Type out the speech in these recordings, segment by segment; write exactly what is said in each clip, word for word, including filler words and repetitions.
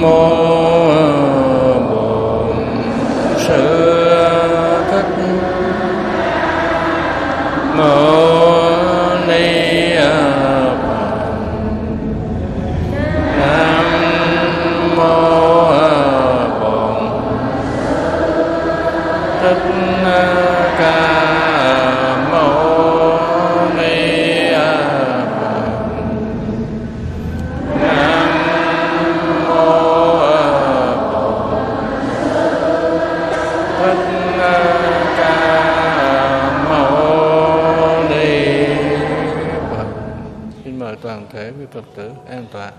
Phật tử an tọa.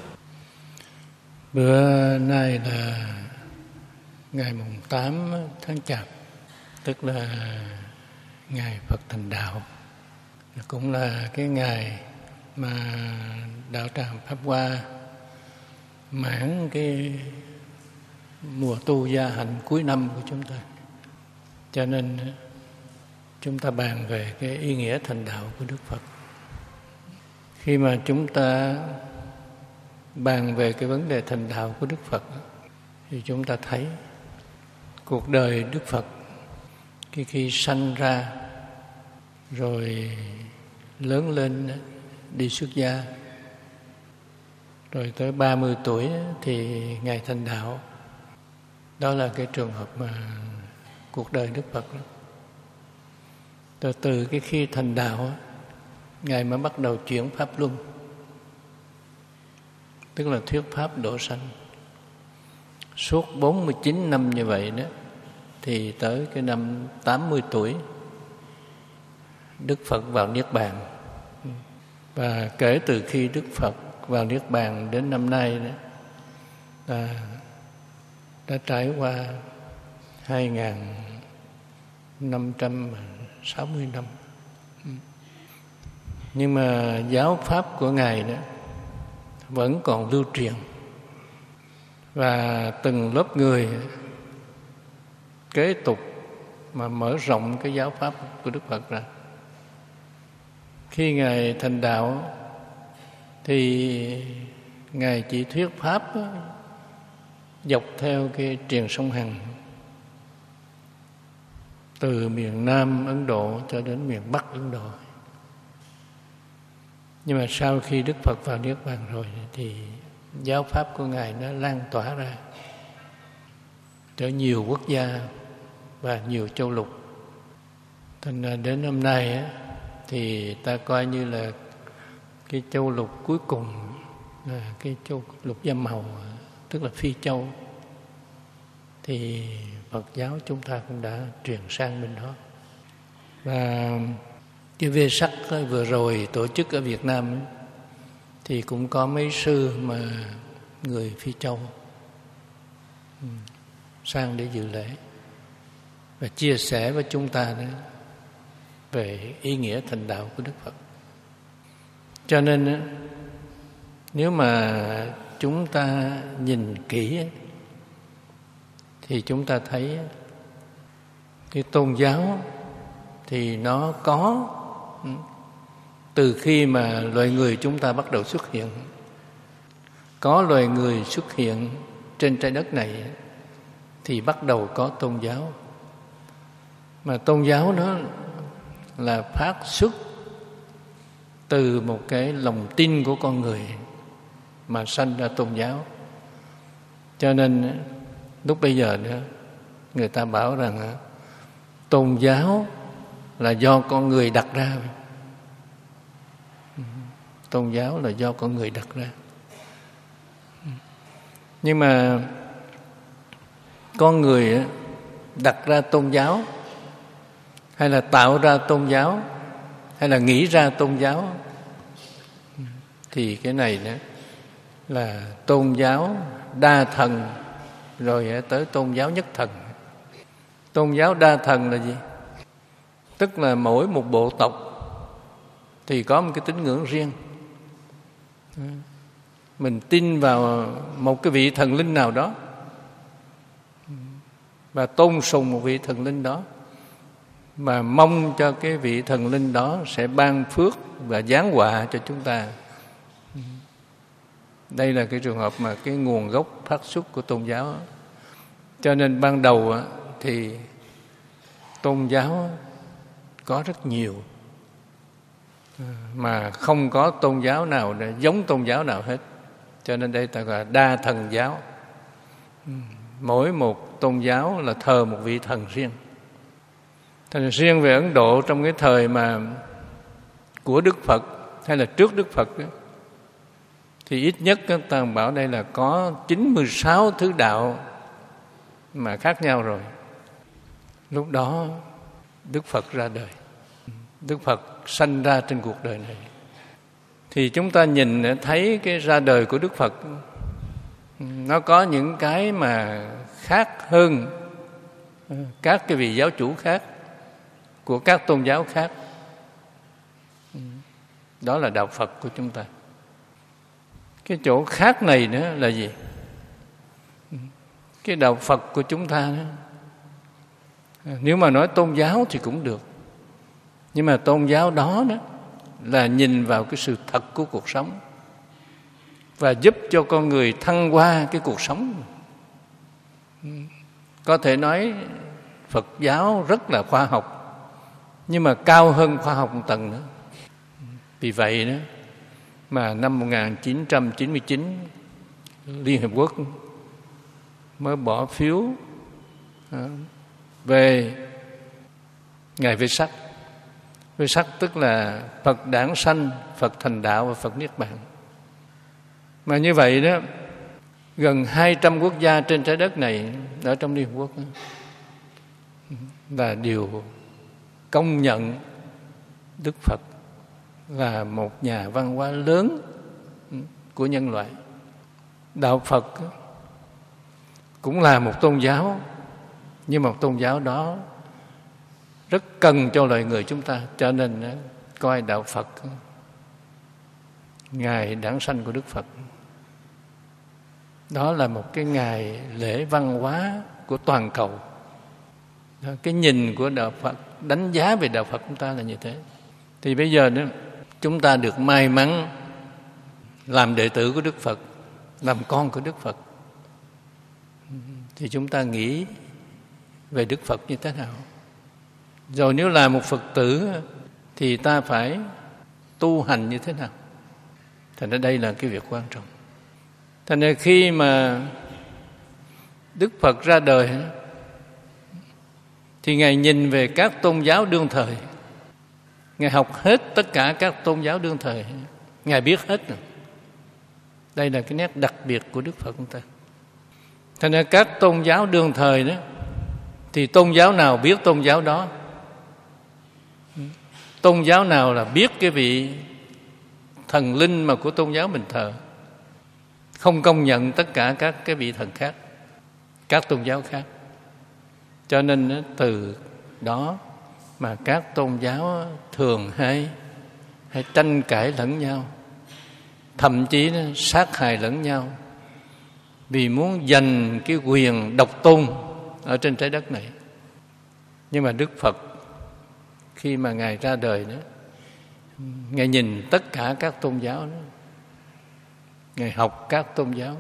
Bữa nay là ngày mùng tám tháng Chạp, tức là ngày Phật thành đạo, cũng là cái ngày mà đạo tràng Pháp Hoa mãn cái mùa tu gia hạnh cuối năm của chúng ta. Cho nên chúng ta bàn về cái ý nghĩa thành đạo của Đức Phật. Khi mà chúng ta bàn về cái vấn đề thành đạo của Đức Phật thì chúng ta thấy cuộc đời Đức Phật khi khi sanh ra rồi lớn lên đi xuất gia, rồi tới ba mươi tuổi thì Ngài thành đạo. Đó là cái trường hợp mà cuộc đời Đức Phật đó. Từ từ cái khi thành đạo, Ngài mới bắt đầu chuyển Pháp Luân, tức là thuyết Pháp độ sanh. Suốt bốn mươi chín năm như vậy đó, thì tới cái năm tám mươi tuổi, Đức Phật vào Niết Bàn. Và kể từ khi Đức Phật vào Niết Bàn đến năm nay đó, là đã trải qua hai nghìn năm trăm sáu mươi năm. Nhưng mà giáo pháp của Ngài đó vẫn còn lưu truyền, và từng lớp người kế tục mà mở rộng cái giáo pháp của Đức Phật ra. Khi Ngài thành đạo thì Ngài chỉ thuyết pháp đó, dọc theo cái triền sông Hằng, từ miền Nam Ấn Độ cho đến miền Bắc Ấn Độ. Nhưng mà sau khi Đức Phật vào Niết Bàn rồi thì giáo pháp của Ngài nó lan tỏa ra tới nhiều quốc gia và nhiều châu lục. Thành ra đến hôm nay á, thì ta coi như là cái châu lục cuối cùng là cái châu lục Da Màu, tức là Phi Châu, thì Phật giáo chúng ta cũng đã truyền sang bên đó. Và cái Vê Sắc vừa rồi tổ chức ở Việt Nam ấy, thì cũng có mấy sư mà người Phi Châu sang để dự lễ và chia sẻ với chúng ta đó về ý nghĩa thành đạo của Đức Phật. Cho nên nếu mà chúng ta nhìn kỹ thì chúng ta thấy cái tôn giáo thì nó có từ khi mà loài người chúng ta bắt đầu xuất hiện. Có loài người xuất hiện trên trái đất này thì bắt đầu có tôn giáo. Mà tôn giáo đó là phát xuất từ một cái lòng tin của con người mà sanh ra tôn giáo. Cho nên lúc bây giờ đó, người ta bảo rằng tôn giáo là do con người đặt ra. Tôn giáo là do con người đặt ra. Nhưng mà con người đặt ra tôn giáo, hay là tạo ra tôn giáo, hay là nghĩ ra tôn giáo, thì cái này đó là tôn giáo đa thần, rồi tới tôn giáo nhất thần. Tôn giáo đa thần là gì? Tức là mỗi một bộ tộc thì có một cái tín ngưỡng riêng. Mình tin vào một cái vị thần linh nào đó và tôn sùng một vị thần linh đó, mà mong cho cái vị thần linh đó sẽ ban phước và giáng họa cho chúng ta. Đây là cái trường hợp mà cái nguồn gốc phát xuất của tôn giáo. Cho nên ban đầu thì tôn giáo có rất nhiều, mà không có tôn giáo nào giống tôn giáo nào hết. Cho nên đây ta gọi là đa thần giáo. Mỗi một tôn giáo là thờ một vị thần riêng. Thành riêng về Ấn Độ, trong cái thời mà của Đức Phật hay là trước Đức Phật đó, thì ít nhất ta bảo đây là có chín mươi sáu thứ đạo mà khác nhau rồi. Lúc đó Đức Phật ra đời, Đức Phật sanh ra trên cuộc đời này. Thì chúng ta nhìn thấy cái ra đời của Đức Phật, nó có những cái mà khác hơn các cái vị giáo chủ khác của các tôn giáo khác. Đó là đạo Phật của chúng ta. Cái chỗ khác này nữa là gì? Cái đạo Phật của chúng ta đó, nếu mà nói tôn giáo thì cũng được, nhưng mà tôn giáo đó đó là nhìn vào cái sự thật của cuộc sống và giúp cho con người thăng hoa cái cuộc sống. Có thể nói Phật giáo rất là khoa học, nhưng mà cao hơn khoa học một tầng nữa. Vì vậy đó mà năm một nghìn chín trăm chín mươi chín Liên Hiệp Quốc mới bỏ phiếu về Ngài Vesak. Vesak tức là Phật đản sanh, Phật thành đạo và Phật niết bàn. Mà như vậy đó, gần hai trăm quốc gia trên trái đất này ở trong Liên Hiệp Quốc đó, là đều công nhận Đức Phật là một nhà văn hóa lớn của nhân loại. Đạo Phật cũng là một tôn giáo, nhưng một tôn giáo đó rất cần cho loài người chúng ta. Cho nên coi đạo Phật, ngày đản sanh của Đức Phật, đó là một cái ngày lễ văn hóa của toàn cầu. Cái nhìn của đạo Phật, đánh giá về đạo Phật chúng ta là như thế. Thì bây giờ đó, chúng ta được may mắn làm đệ tử của Đức Phật, làm con của Đức Phật, thì chúng ta nghĩ về Đức Phật như thế nào? Rồi nếu là một Phật tử thì ta phải tu hành như thế nào? Thành ra đây là cái việc quan trọng. Thành ra khi mà Đức Phật ra đời thì Ngài nhìn về các tôn giáo đương thời. Ngài học hết tất cả các tôn giáo đương thời, Ngài biết hết rồi. Đây là cái nét đặc biệt của Đức Phật chúng ta. Thành ra các tôn giáo đương thời đó, thì tôn giáo nào biết tôn giáo đó, tôn giáo nào là biết cái vị thần linh mà của tôn giáo mình thờ, không công nhận tất cả các cái vị thần khác, các tôn giáo khác. Cho nên từ đó mà các tôn giáo thường hay hay tranh cãi lẫn nhau, thậm chí sát hại lẫn nhau, vì muốn giành cái quyền độc tôn ở trên trái đất này. Nhưng mà Đức Phật khi mà Ngài ra đời đó, Ngài nhìn tất cả các tôn giáo đó, Ngài học các tôn giáo.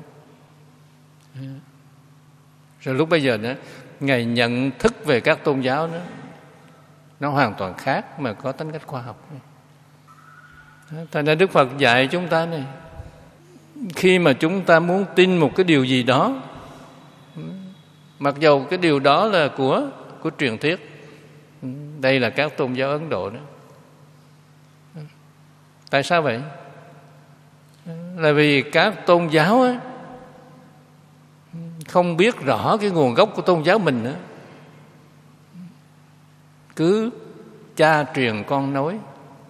Rồi lúc bây giờ đó, Ngài nhận thức về các tôn giáo đó, nó hoàn toàn khác mà có tính cách khoa học. Thành ra Đức Phật dạy chúng ta này, khi mà chúng ta muốn tin một cái điều gì đó, mặc dầu cái điều đó là của của truyền thuyết, đây là các tôn giáo Ấn Độ đó. Tại sao vậy? Là vì các tôn giáo ấy, không biết rõ cái nguồn gốc của tôn giáo mình nữa, cứ cha truyền con nối.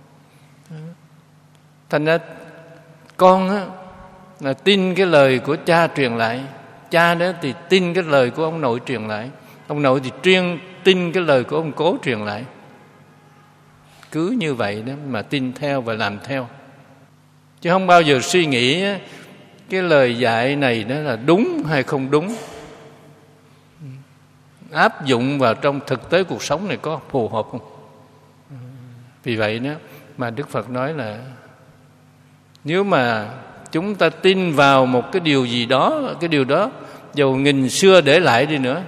Thành ra con á, là tin cái lời của cha truyền lại, cha đó thì tin cái lời của ông nội truyền lại, ông nội thì truyền tin cái lời của ông cố truyền lại. Cứ như vậy đó mà tin theo và làm theo, chứ không bao giờ suy nghĩ cái lời dạy này đó là đúng hay không đúng, áp dụng vào trong thực tế cuộc sống này có phù hợp không. Vì vậy đó mà Đức Phật nói là nếu mà chúng ta tin vào một cái điều gì đó, cái điều đó dầu nghìn xưa để lại đi nữa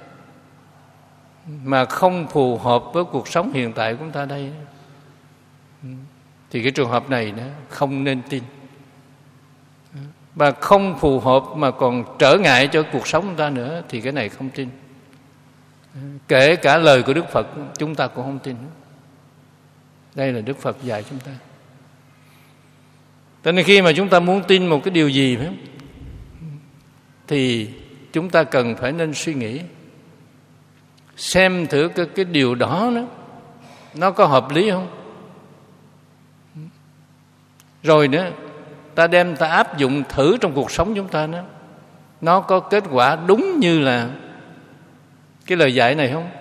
mà không phù hợp với cuộc sống hiện tại của chúng ta đây, thì cái trường hợp này nữa không nên tin. Và không phù hợp mà còn trở ngại cho cuộc sống chúng ta nữa thì cái này không tin. Kể cả lời của Đức Phật chúng ta cũng không tin. Đây là Đức Phật dạy chúng ta. Cho nên khi mà chúng ta muốn tin một cái điều gì phải không? Thì chúng ta cần phải nên suy nghĩ, xem thử cái, cái điều đó nó, nó có hợp lý không. Rồi nữa ta đem ta áp dụng thử trong cuộc sống chúng ta, nó nó có kết quả đúng như là cái lời dạy này không.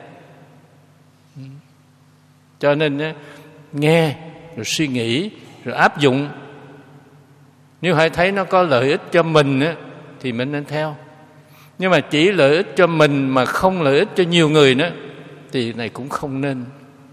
Cho nên nghe rồi suy nghĩ rồi áp dụng. Nếu hãy thấy nó có lợi ích cho mình thì mình nên theo. Nhưng mà chỉ lợi ích cho mình mà không lợi ích cho nhiều người nữa thì này cũng không nên.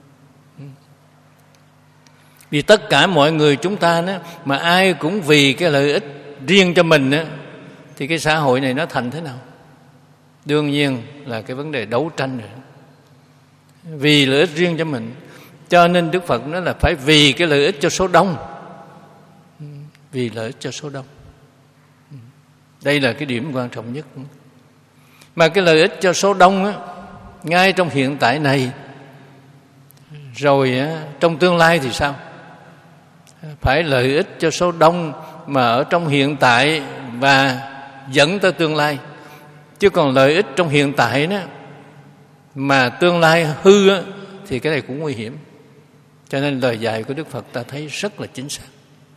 Vì tất cả mọi người chúng ta đó, mà ai cũng vì cái lợi ích riêng cho mình đó, thì cái xã hội này nó thành thế nào? Đương nhiên là cái vấn đề đấu tranh rồi. Vì lợi ích riêng cho mình, cho nên Đức Phật nói là phải vì cái lợi ích cho số đông. Vì lợi ích cho số đông. Đây là cái điểm quan trọng nhất. Mà cái lợi ích cho số đông á, ngay trong hiện tại này, rồi á, trong tương lai thì sao? Phải lợi ích cho số đông mà ở trong hiện tại và dẫn tới tương lai. Chứ còn lợi ích trong hiện tại đó mà tương lai hư á, thì cái này cũng nguy hiểm. Cho nên lời dạy của Đức Phật ta thấy rất là chính xác.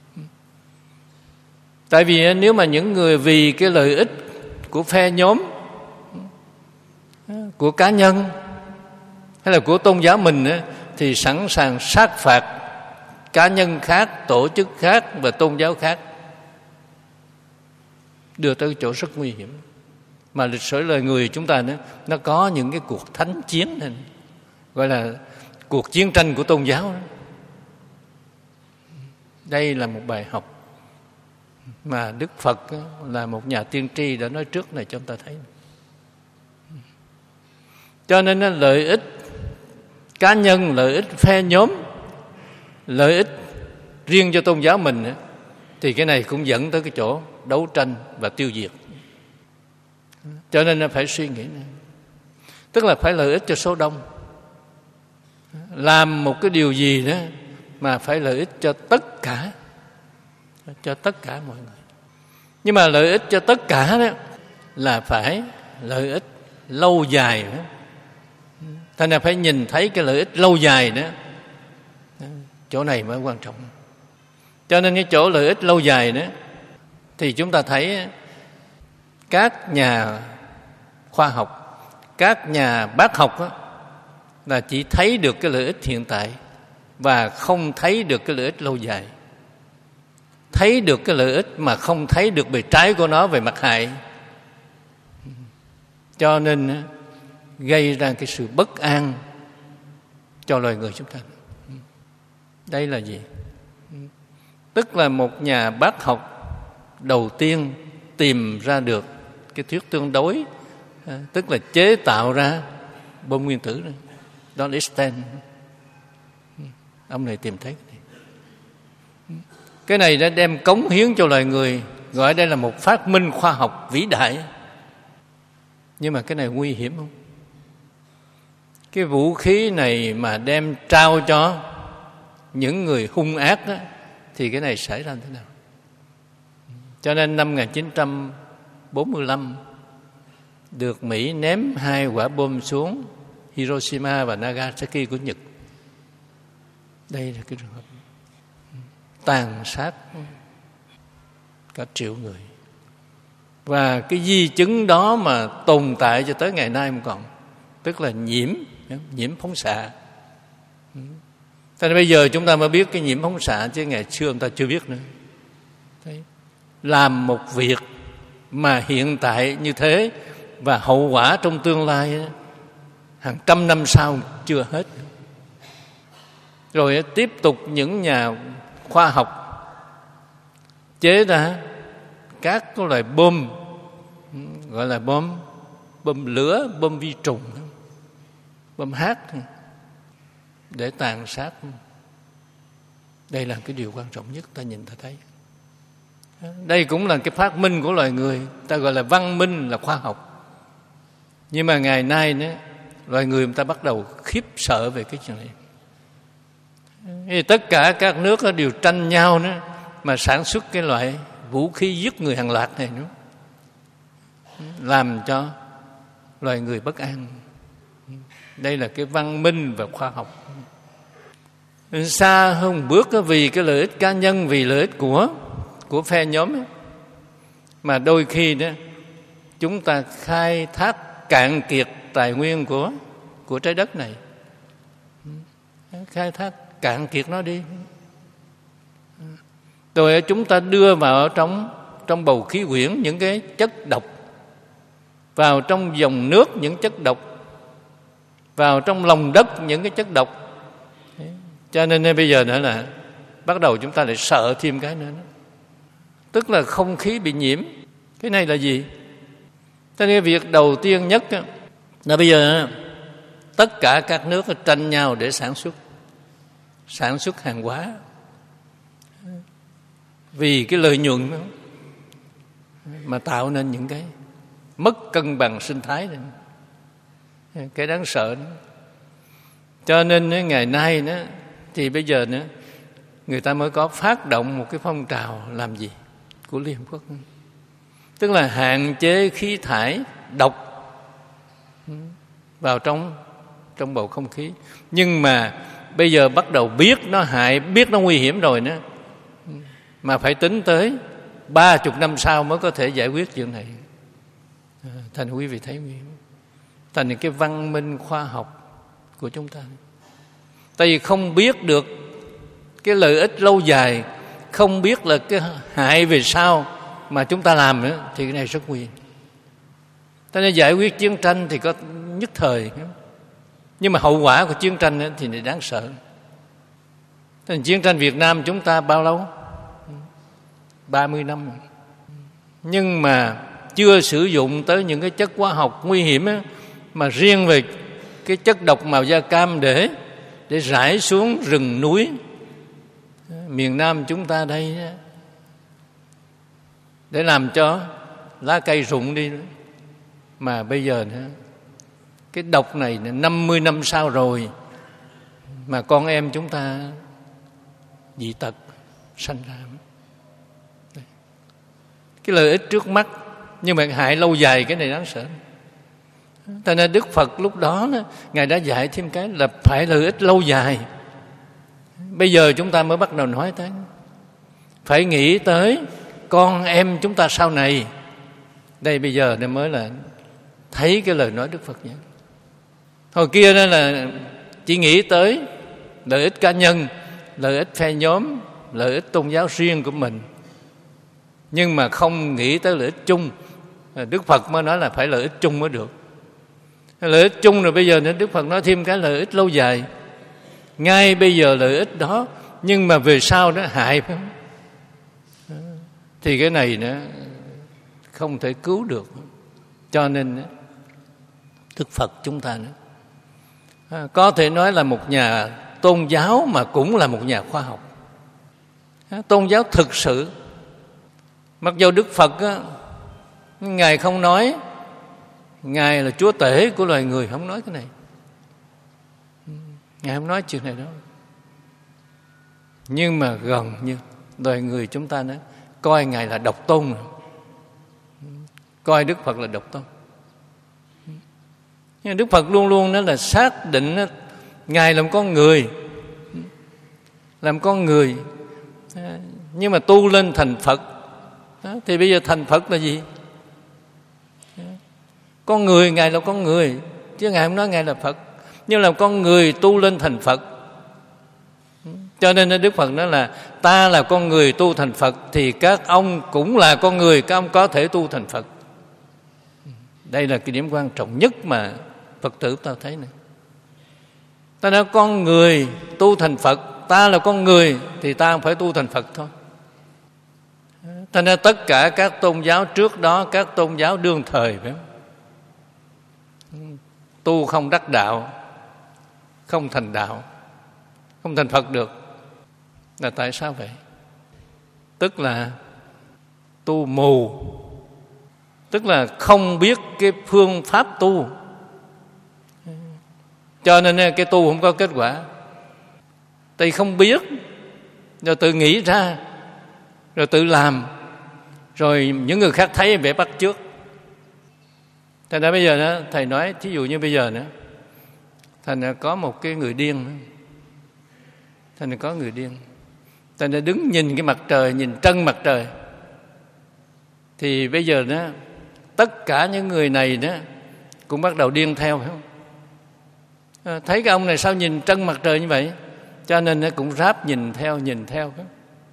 Tại vì nếu mà những người vì cái lợi ích của phe nhóm, của cá nhân hay là của tôn giáo mình á, thì sẵn sàng sát phạt cá nhân khác, tổ chức khác và tôn giáo khác, đưa tới chỗ rất nguy hiểm. Mà lịch sử lời người chúng ta nữa, nó có những cái cuộc thánh chiến này, gọi là cuộc chiến tranh của tôn giáo đó. Đây là một bài học mà Đức Phật là một nhà tiên tri đã nói trước này cho chúng ta thấy. Cho nên lợi ích cá nhân, lợi ích phe nhóm, lợi ích riêng cho tôn giáo mình thì cái này cũng dẫn tới cái chỗ đấu tranh và tiêu diệt. Cho nên nó phải suy nghĩ, tức là phải lợi ích cho số đông. Làm một cái điều gì đó mà phải lợi ích cho tất cả, cho tất cả mọi người. Nhưng mà lợi ích cho tất cả đó là phải lợi ích lâu dài đó. Thành ra phải nhìn thấy cái lợi ích lâu dài đó. Chỗ này mới quan trọng. Cho nên cái chỗ lợi ích lâu dài đó thì chúng ta thấy các nhà khoa học, các nhà bác học đó, là chỉ thấy được cái lợi ích hiện tại và không thấy được cái lợi ích lâu dài. Thấy được cái lợi ích mà không thấy được bề trái của nó về mặt hại. Cho nên gây ra cái sự bất an cho loài người chúng ta. Đây là gì? Tức là một nhà bác học đầu tiên tìm ra được cái thuyết tương đối, tức là chế tạo ra bom nguyên tử đó. Don Einstein, ông này tìm thấy cái này. Cái này đã đem cống hiến cho loài người, gọi đây là một phát minh khoa học vĩ đại. Nhưng mà cái này nguy hiểm không? Cái vũ khí này mà đem trao cho những người hung ác đó, thì cái này xảy ra thế nào? Cho nên năm một nghìn chín trăm bốn mươi lăm được Mỹ ném hai quả bom xuống Hiroshima và Nagasaki của Nhật. Đây là cái trường hợp tàn sát cả triệu người. Và cái di chứng đó mà tồn tại cho tới ngày nay không còn, tức là nhiễm nhiễm phóng xạ. Thế nên bây giờ chúng ta mới biết cái nhiễm phóng xạ, chứ ngày xưa chúng ta chưa biết nữa. Đấy. Làm một việc mà hiện tại như thế và hậu quả trong tương lai hàng trăm năm sau chưa hết. Rồi tiếp tục những nhà khoa học chế ra các cái loại bom, gọi là bom bom lửa, bom vi trùng, bom hát để tàn sát. Đây là cái điều quan trọng nhất ta nhìn ta thấy. Đây cũng là cái phát minh của loài người, ta gọi là văn minh, là khoa học. Nhưng mà ngày nay nữa, loài người ta bắt đầu khiếp sợ về cái chuyện này. Thì tất cả các nước đều tranh nhau nữa mà sản xuất cái loại vũ khí giết người hàng loạt này nữa, làm cho loài người bất an. Đây là cái văn minh và khoa học. Xa hơn bước vì cái lợi ích cá nhân, vì lợi ích của của phe nhóm ấy, mà đôi khi đó chúng ta khai thác cạn kiệt tài nguyên của của trái đất này, khai thác cạn kiệt nó đi, rồi chúng ta đưa vào trong trong bầu khí quyển những cái chất độc, vào trong dòng nước những chất độc, vào trong lòng đất những cái chất độc. Cho nên bây giờ nữa là bắt đầu chúng ta lại sợ thêm cái nữa, tức là không khí bị nhiễm. Cái này là gì? Cho nên việc đầu tiên nhất là bây giờ tất cả các nước tranh nhau để sản xuất sản xuất hàng hóa, vì cái lợi nhuận đó, mà tạo nên những cái mất cân bằng sinh thái này. Cái đáng sợ đó. Cho nên ngày nay đó, thì bây giờ nữa người ta mới có phát động một cái phong trào làm gì của Liên Hợp Quốc, tức là hạn chế khí thải độc vào trong trong bầu không khí. Nhưng mà bây giờ bắt đầu biết nó hại, biết nó nguy hiểm rồi nữa, mà phải tính tới ba chục năm sau mới có thể giải quyết chuyện này. Thành quý vị thấy nguy hiểm. Thành cái văn minh khoa học của chúng ta, tại vì không biết được cái lợi ích lâu dài, không biết là cái hại về sau mà chúng ta làm nữa, thì cái này rất nguy hiểm. Cho nên giải quyết chiến tranh thì có nhất thời, nhưng mà hậu quả của chiến tranh thì đáng sợ. Nên chiến tranh Việt Nam chúng ta bao lâu? ba mươi năm. Nhưng mà chưa sử dụng tới những cái chất hóa học nguy hiểm ấy, mà riêng về cái chất độc màu da cam để để rải xuống rừng núi miền Nam chúng ta đây, để làm cho lá cây rụng đi. Mà bây giờ nữa, cái độc này năm mươi năm sau rồi mà con em chúng ta dị tật sanh ra. Cái lợi ích trước mắt nhưng mà hại lâu dài, cái này đáng sợ. Cho nên Đức Phật lúc đó, Ngài đã dạy thêm cái là phải lợi ích lâu dài. Bây giờ chúng ta mới bắt đầu nói tới, phải nghĩ tới con em chúng ta sau này. Đây bây giờ nên mới là thấy cái lời nói Đức Phật vậy. Hồi kia đó là chỉ nghĩ tới lợi ích cá nhân, lợi ích phe nhóm, lợi ích tôn giáo riêng của mình, nhưng mà không nghĩ tới lợi ích chung. Đức Phật mới nói là phải lợi ích chung mới được. Lợi ích chung rồi bây giờ nữa Đức Phật nói thêm cái lợi ích lâu dài. Ngay bây giờ lợi ích đó, nhưng mà về sau nó hại, phải không? Thì cái này nó không thể cứu được. Cho nên Đức Phật chúng ta nữa, có thể nói là một nhà tôn giáo mà cũng là một nhà khoa học. Tôn giáo thực sự. Mặc dù Đức Phật á, Ngài không nói Ngài là Chúa Tể của loài người, không nói cái này. Ngài không nói chuyện này đâu. Nhưng mà gần như loài người chúng ta nữa coi Ngài là độc tôn rồi. Coi Đức Phật là độc tôn. Nhưng Đức Phật luôn luôn đó là xác định đó, Ngài làm con người, làm con người, nhưng mà tu lên thành Phật. Đó, thì bây giờ thành Phật là gì? Con người, Ngài là con người, chứ Ngài không nói Ngài là Phật. Nhưng là con người tu lên thành Phật. Cho nên Đức Phật nói là ta là con người tu thành Phật, thì các ông cũng là con người, các ông có thể tu thành Phật. Đây là cái điểm quan trọng nhất mà Phật tử ta thấy này. Ta nói con người tu thành Phật, ta là con người thì ta không phải tu thành Phật thôi. Cho nên tất cả các tôn giáo trước đó, các tôn giáo đương thời phải không? Tu không đắc đạo, không thành đạo, không thành Phật được. Là tại sao vậy? Tức là tu mù, tức là không biết cái phương pháp tu, cho nên cái tu không có kết quả. Tại không biết, rồi tự nghĩ ra, rồi tự làm, rồi những người khác thấy phải bắt chước. Thành ra bây giờ đó, thầy nói thí dụ như bây giờ nữa, thành ra có một cái người điên, thành ra có người điên, thành ra đứng nhìn cái mặt trời, nhìn trân mặt trời, thì bây giờ đó tất cả những người này đó cũng bắt đầu điên theo, phải không? À, thấy cái ông này sao nhìn trân mặt trời như vậy, cho nên nó cũng ráp nhìn theo, nhìn theo. Phải không?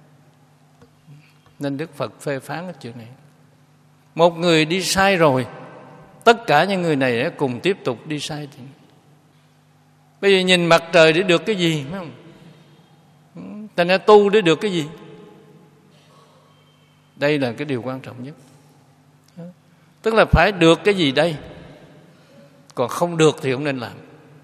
Nên Đức Phật phê phán cái chuyện này. Một người đi sai rồi, tất cả những người này cùng tiếp tục đi sai. Bây giờ nhìn mặt trời để được cái gì, phải không? Thành ra tu để được cái gì? Đây là cái điều quan trọng nhất. Tức là phải được cái gì đây, còn không được thì không nên làm.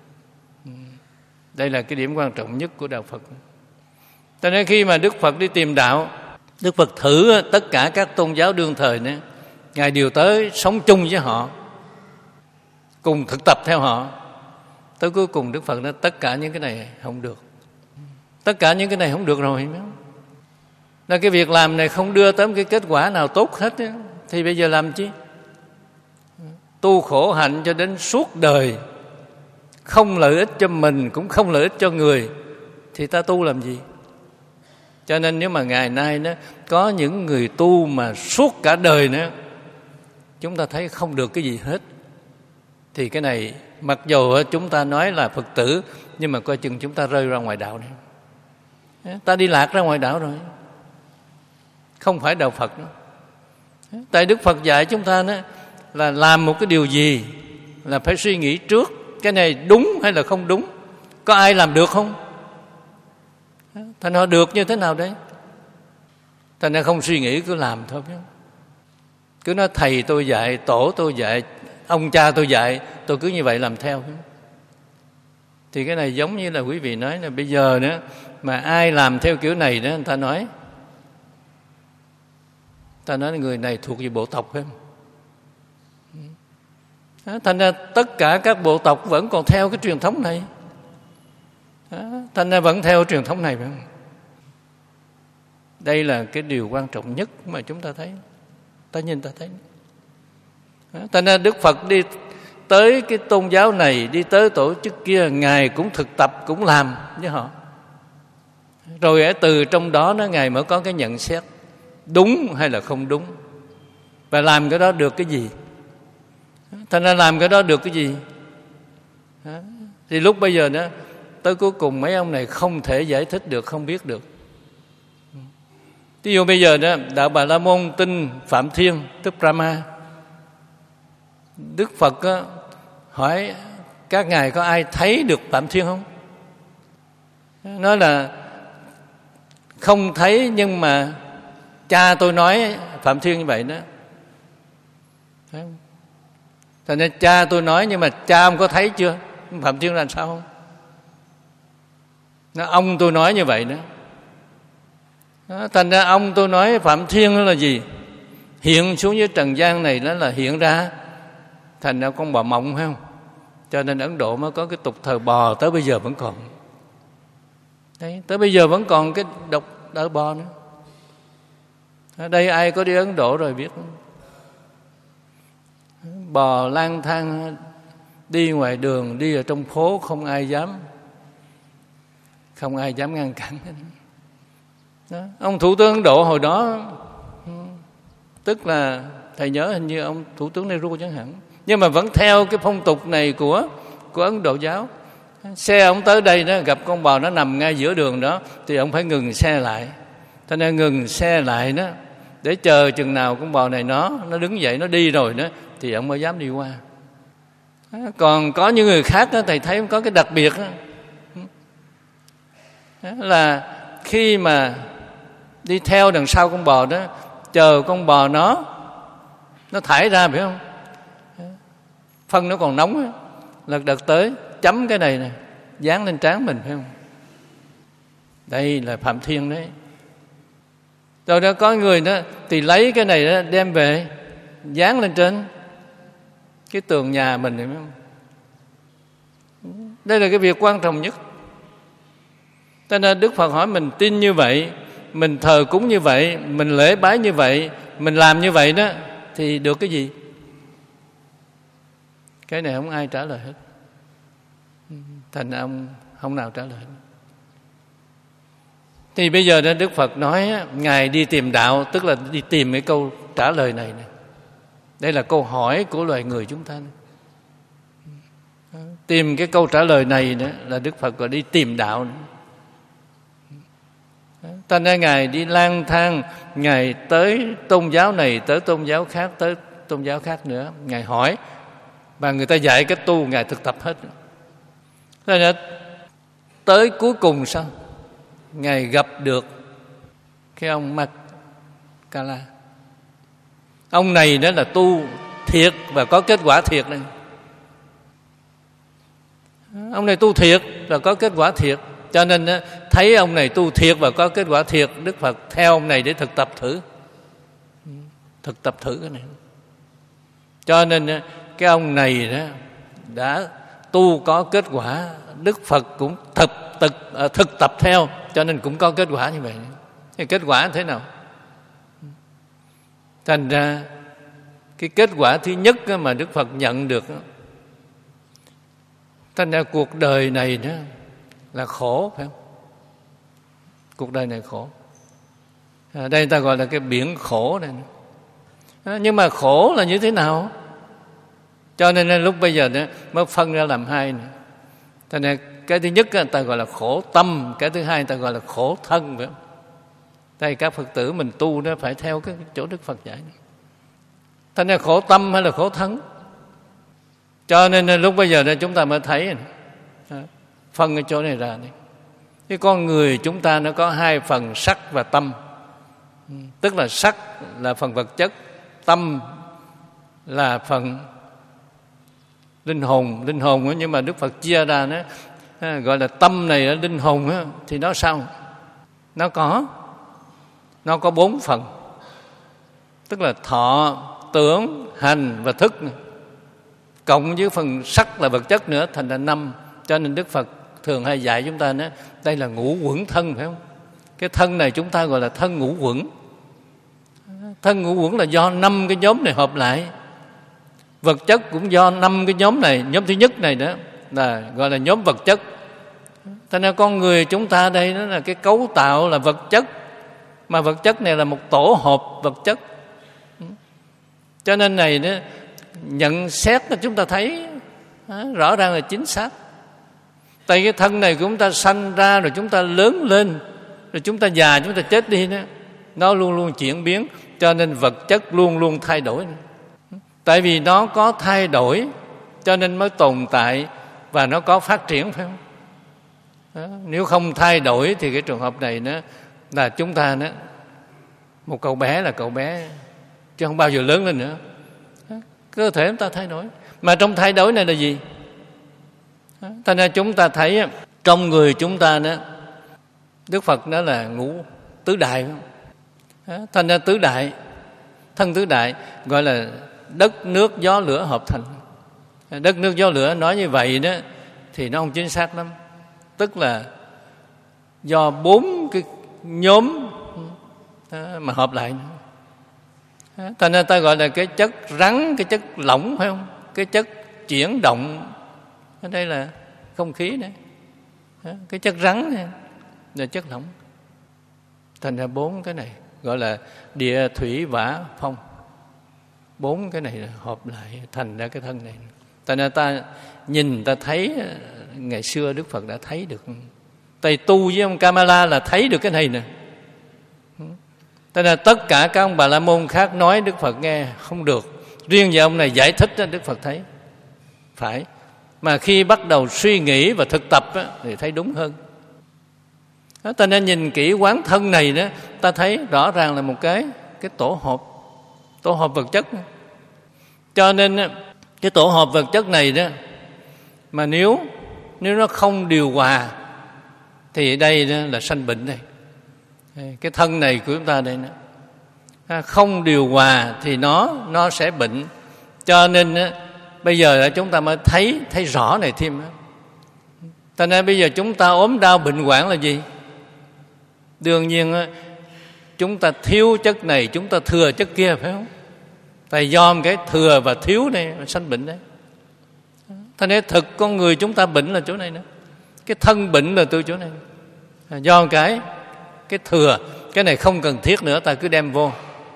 Đây là cái điểm quan trọng nhất của đạo Phật. Cho nên khi mà Đức Phật đi tìm đạo, Đức Phật thử tất cả các tôn giáo đương thời nữa, Ngài đều tới sống chung với họ, cùng thực tập theo họ. Tới cuối cùng Đức Phật nói tất cả những cái này không được. Tất cả những cái này không được rồi. Là cái việc làm này không đưa tới một cái kết quả nào tốt hết ấy. Thì bây giờ làm chi? Tu khổ hạnh cho đến suốt đời, không lợi ích cho mình, cũng không lợi ích cho người, thì ta tu làm gì? Cho nên nếu mà ngày nay đó, có những người tu mà suốt cả đời nữa, chúng ta thấy không được cái gì hết, thì cái này mặc dù chúng ta nói là Phật tử, nhưng mà coi chừng chúng ta rơi ra ngoài đạo này. Ta đi lạc ra ngoài đạo rồi, không phải đạo Phật nữa. Tại Đức Phật dạy chúng ta đó, là làm một cái điều gì là phải suy nghĩ trước, cái này đúng hay là không đúng, có ai làm được không, thành họ được như thế nào đấy. Thành ra không suy nghĩ, cứ làm thôi. Cứ nói thầy tôi dạy, tổ tôi dạy, ông cha tôi dạy, tôi cứ như vậy làm theo. Thì cái này giống như là quý vị nói là bây giờ nữa mà ai làm theo kiểu này đó, người ta nói ta nói người này thuộc về bộ tộc, phải không? Thành ra tất cả các bộ tộc vẫn còn theo cái truyền thống này. Thành ra vẫn theo truyền thống này, phải không? Đây là cái điều quan trọng nhất mà chúng ta thấy, ta nhìn ta thấy. Thành ra Đức Phật đi tới cái tôn giáo này, đi tới tổ chức kia, Ngài cũng thực tập, cũng làm với họ. Rồi ở từ trong đó nó Ngài mới có cái nhận xét đúng hay là không đúng, và làm cái đó được cái gì. Thành ra làm cái đó được cái gì, thì lúc bây giờ đó tới cuối cùng mấy ông này không thể giải thích được, không biết được. Ví dụ bây giờ đó đạo Bà La Môn tin Phạm Thiên tức Brahma. Đức Phật đó, hỏi các ngài có ai thấy được Phạm Thiên không? Nói là không thấy, nhưng mà cha tôi nói Phạm Thiên như vậy đó. Thành nên cha tôi nói, nhưng mà cha ông có thấy chưa? Phạm Thiên làm sao không? Nó, ông tôi nói như vậy đó. Đó, thành ra ông tôi nói Phạm Thiên đó là gì? Hiện xuống dưới trần gian này đó là hiện ra thành ra con bò mộng, phải không? Cho nên Ấn Độ mới có cái tục thờ bò, tới bây giờ vẫn còn. Đấy, tới bây giờ vẫn còn cái độc đỡ bò nữa. Ở đây ai có đi Ấn Độ rồi biết không? Bò lang thang đi ngoài đường, đi ở trong phố, không ai dám không ai dám ngăn cản. Đó. Ông Thủ tướng Ấn Độ hồi đó, tức là thầy nhớ hình như ông Thủ tướng Nehru chẳng hạn, nhưng mà vẫn theo cái phong tục này của của Ấn Độ giáo. Xe ông tới đây đó, gặp con bò nó nằm ngay giữa đường đó, thì ông phải ngừng xe lại. Thế nên ngừng xe lại đó, để chờ chừng nào con bò này nó nó đứng dậy, nó đi rồi đó, thì ông mới dám đi qua. Còn có những người khác đó, thầy thấy có cái đặc biệt đó, đó là khi mà đi theo đằng sau con bò đó, chờ con bò nó nó thải ra, phải không? Phân nó còn nóng á, lật đật tới chấm cái này nè, dán lên trán mình, phải không? Đây là Phạm Thiên đấy. Rồi đó có người đó thì lấy cái này đó đem về dán lên trên cái tường nhà mình, phải không? Đây là cái việc quan trọng nhất. Cho nên Đức Phật hỏi mình tin như vậy, mình thờ cúng như vậy, mình lễ bái như vậy, mình làm như vậy đó thì được cái gì? Cái này không ai trả lời hết. Thành ông không nào trả lời. Thì bây giờ đó Đức Phật nói Ngài đi tìm đạo, tức là đi tìm cái câu trả lời này này. Đây là câu hỏi của loài người chúng ta này. Tìm cái câu trả lời này nữa là Đức Phật gọi đi tìm đạo nữa. Thành ra Ngài đi lang thang, Ngài tới tôn giáo này, tới tôn giáo khác, tới tôn giáo khác nữa. Ngài hỏi và người ta dạy cách tu, Ngài thực tập hết. Thế nên tới cuối cùng sao? Ngài gặp được cái ông Makala. Ông này đó là tu thiệt và có kết quả thiệt này. Ông này tu thiệt và có kết quả thiệt. Cho nên thấy ông này tu thiệt và có kết quả thiệt, Đức Phật theo ông này để thực tập thử. Thực tập thử cái này. Cho nên cái ông này đó đã tu có kết quả, Đức Phật cũng thực, thực, thực tập theo, cho nên cũng có kết quả như vậy. Thì kết quả thế nào? Thành ra cái kết quả thứ nhất mà Đức Phật nhận được, thành ra cuộc đời này đó là khổ, phải không? Cuộc đời này khổ. À, đây ta gọi là cái biển khổ này. À, nhưng mà khổ là như thế nào? Cho nên lúc bây giờ đó mới phân ra làm hai nữa. Cho nên cái thứ nhất người ta gọi là khổ tâm, cái thứ hai người ta gọi là khổ thân, phải không? Đây các Phật tử mình tu đó phải theo cái chỗ Đức Phật dạy. Thành ra khổ tâm hay là khổ thân? Cho nên lúc bây giờ đó chúng ta mới thấy phân cái chỗ này ra này. Cái con người chúng ta nó có hai phần, sắc và tâm. Tức là sắc là phần vật chất, tâm là phần linh hồn. Linh hồn đó, nhưng mà Đức Phật chia ra nó gọi là tâm này, linh hồn đó, thì nó sao? Nó có Nó có bốn phần. Tức là thọ, tưởng, hành và thức, cộng với phần sắc là vật chất nữa, thành ra năm. Cho nên Đức Phật thường hay dạy chúng ta nói đây là ngũ quẩn thân, phải không? Cái thân này chúng ta gọi là thân ngũ quẩn. Thân ngũ quẩn là do năm cái nhóm này hợp lại. Vật chất cũng do năm cái nhóm này. Nhóm thứ nhất này đó là gọi là nhóm vật chất. Thành ra con người chúng ta đây đó là cái cấu tạo là vật chất, mà vật chất này là một tổ hợp vật chất. Cho nên này đó, nhận xét là chúng ta thấy đó, rõ ràng là chính xác. Tại cái thân này của chúng ta sanh ra, rồi chúng ta lớn lên, rồi chúng ta già, chúng ta chết đi đó, nó luôn luôn chuyển biến. Cho nên vật chất luôn luôn thay đổi. Tại vì nó có thay đổi cho nên mới tồn tại và nó có phát triển, phải không? Đó. Nếu không thay đổi thì cái trường hợp này nó là chúng ta đó, một cậu bé là cậu bé chứ không bao giờ lớn lên nữa. Đó. Cơ thể chúng ta thay đổi, mà trong thay đổi này là gì? Đó. Thành ra chúng ta thấy trong người chúng ta đó, Đức Phật đó là ngũ tứ đại, phải không? Đó. Thành ra tứ đại, thân tứ đại gọi là đất nước gió lửa hợp thành. Đất nước gió lửa nói như vậy đó thì nó không chính xác lắm. Tức là do bốn cái nhóm mà hợp lại. Thành ra ta gọi là cái chất rắn, cái chất lỏng, phải không? Cái chất chuyển động. Ở đây là không khí này. Cái chất rắn này là chất lỏng. Thành ra bốn cái này gọi là địa thủy hỏa phong. Bốn cái này là hợp lại thành ra cái thân này. Tại nên ta nhìn ta thấy, ngày xưa Đức Phật đã thấy được. Tại tu với ông Kamala là thấy được cái này nè. Tại nên tất cả các ông Bà La Môn khác nói Đức Phật nghe không được. Riêng về ông này giải thích đó, Đức Phật thấy phải. Mà khi bắt đầu suy nghĩ và thực tập đó, thì thấy đúng hơn. Đó, ta nên nhìn kỹ quán thân này đó, ta thấy rõ ràng là một cái cái tổ hợp, tổ hợp vật chất. Cho nên cái tổ hợp vật chất này đó, mà nếu nếu nó không điều hòa thì đây đó là sanh bệnh đây. Cái thân này của chúng ta đây đó, không điều hòa thì nó nó sẽ bệnh. Cho nên đó, bây giờ là chúng ta mới thấy thấy rõ này thêm đó. Cho nên bây giờ chúng ta ốm đau bệnh hoạn là gì? Đương nhiên đó, chúng ta thiếu chất này, chúng ta thừa chất kia, phải không? Tại do cái thừa và thiếu này mà sanh bệnh đấy. Thế nên thực con người chúng ta bệnh là chỗ này nữa. Cái thân bệnh là từ chỗ này. Do cái cái thừa, cái này không cần thiết nữa, ta cứ đem vô.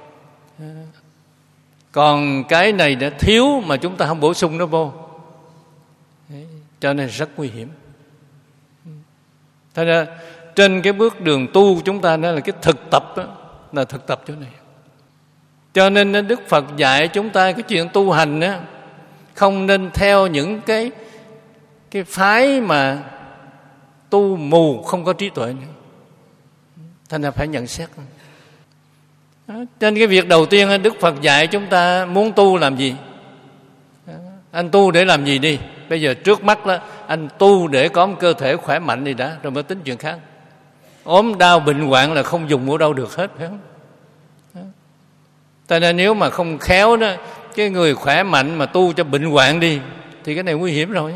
Còn cái này đã thiếu mà chúng ta không bổ sung nó vô, cho nên rất nguy hiểm. Thế nên trên cái bước đường tu chúng ta đó là cái thực tập đó, là thực tập chỗ này. Cho nên Đức Phật dạy chúng ta cái chuyện tu hành đó, không nên theo những cái cái phái mà tu mù không có trí tuệ nữa. Thành ra phải nhận xét. Đó. Trên cái việc đầu tiên Đức Phật dạy chúng ta muốn tu làm gì? Đó. Anh tu để làm gì đi? Bây giờ trước mắt đó, anh tu để có một cơ thể khỏe mạnh đi đã, rồi mới tính chuyện khác. Ốm đau bệnh hoạn là không dùng ở đâu được hết, phải không? Đó. Cho nên nếu mà không khéo đó, cái người khỏe mạnh mà tu cho bệnh hoạn đi thì cái này nguy hiểm rồi.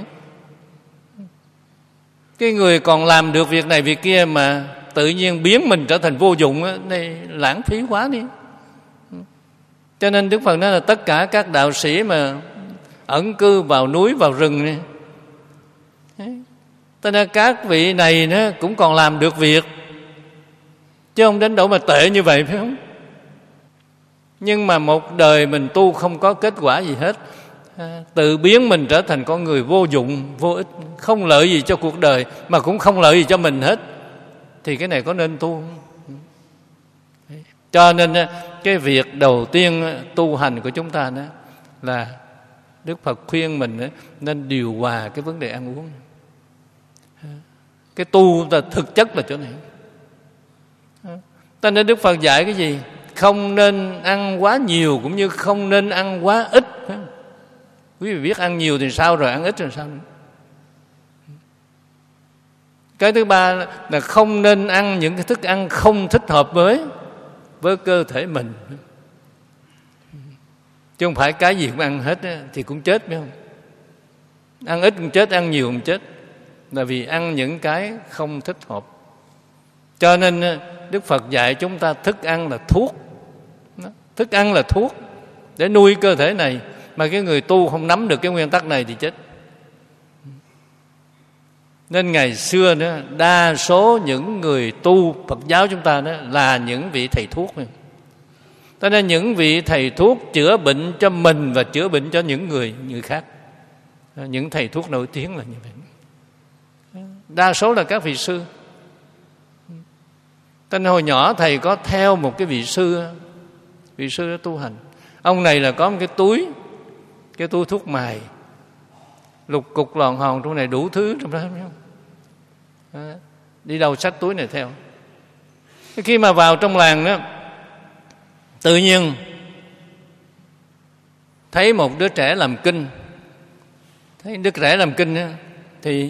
Cái người còn làm được việc này việc kia mà tự nhiên biến mình trở thành vô dụng đó, này lãng phí quá đi. Cho nên Đức Phật nói là tất cả các đạo sĩ mà ẩn cư vào núi vào rừng này, cho nên các vị này nó cũng còn làm được việc, chứ không đến độ mà tệ như vậy, phải không? Nhưng mà một đời mình tu không có kết quả gì hết, tự biến mình trở thành con người vô dụng, vô ích, không lợi gì cho cuộc đời mà cũng không lợi gì cho mình hết, thì cái này có nên tu không? Cho nên cái việc đầu tiên tu hành của chúng ta đó là Đức Phật khuyên mình nên điều hòa cái vấn đề ăn uống. Cái tu là thực chất là chỗ này. Cho nên Đức Phật dạy cái gì? Không nên ăn quá nhiều cũng như không nên ăn quá ít. Quý vị biết ăn nhiều thì sao rồi, ăn ít rồi sao nữa? Cái thứ ba là không nên ăn những cái thức ăn không thích hợp với với cơ thể mình. Chứ không phải cái gì cũng ăn hết thì cũng chết, biết không? Ăn ít cũng chết, ăn nhiều cũng chết. Là vì ăn những cái không thích hợp. Cho nên Đức Phật dạy chúng ta thức ăn là thuốc. Thức ăn là thuốc để nuôi cơ thể này. Mà cái người tu không nắm được cái nguyên tắc này thì chết. Nên ngày xưa đó, đa số những người tu Phật giáo chúng ta đó là những vị thầy thuốc. Cho nên những vị thầy thuốc chữa bệnh cho mình và chữa bệnh cho những người người khác. Những thầy thuốc nổi tiếng là như vậy. Đa số là các vị sư. Cho nên hồi nhỏ thầy có theo một cái vị sư, vị sư đó tu hành. Ông này là có một cái túi, cái túi thuốc mài, lục cục lòn hòn trong này đủ thứ trong đó, phải không? À, đi đâu xách túi này theo. Khi mà vào trong làng đó, tự nhiên thấy một đứa trẻ làm kinh. Thấy đứa trẻ làm kinh đó, thì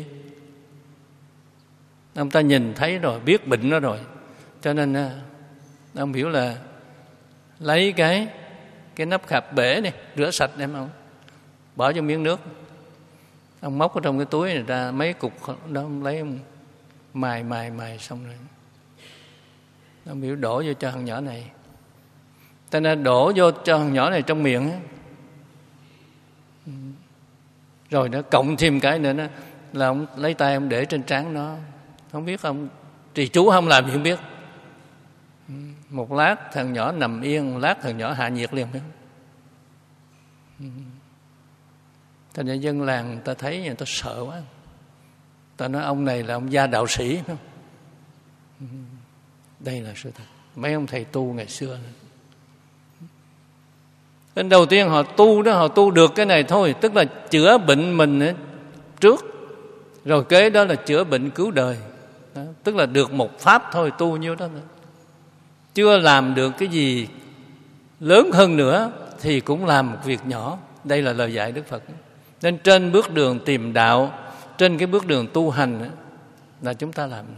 ông ta nhìn thấy rồi, biết bệnh nó rồi, cho nên ông biểu là lấy cái cái nắp khạp bể này, rửa sạch đem ông, bỏ cho miếng nước. Ông móc ở trong cái túi này ra mấy cục đó, ông lấy ông mài mài mài xong rồi ông biểu đổ vô cho thằng nhỏ này. Cho nên đổ vô cho thằng nhỏ này trong miệng ấy. Rồi nó cộng thêm cái nữa đó, là ông lấy tay ông để trên trán nó. Không biết ông trì chú không làm gì không biết. Một lát thằng nhỏ nằm yên, một lát thằng nhỏ hạ nhiệt liền. Thành ra dân làng người ta thấy người ta sợ quá. Ta nói ông này là ông gia đạo sĩ, phải không? Đây là sự thật. Mấy ông thầy tu ngày xưa này. Đến đầu tiên họ tu đó, họ tu được cái này thôi, tức là chữa bệnh mình trước, rồi kế đó là chữa bệnh cứu đời. Đó, tức là được một pháp thôi, tu nhiêu đó nữa. Chưa làm được cái gì lớn hơn nữa thì cũng làm một việc nhỏ. Đây là lời dạy Đức Phật. Nên trên bước đường tìm đạo, trên cái bước đường tu hành là chúng ta làm.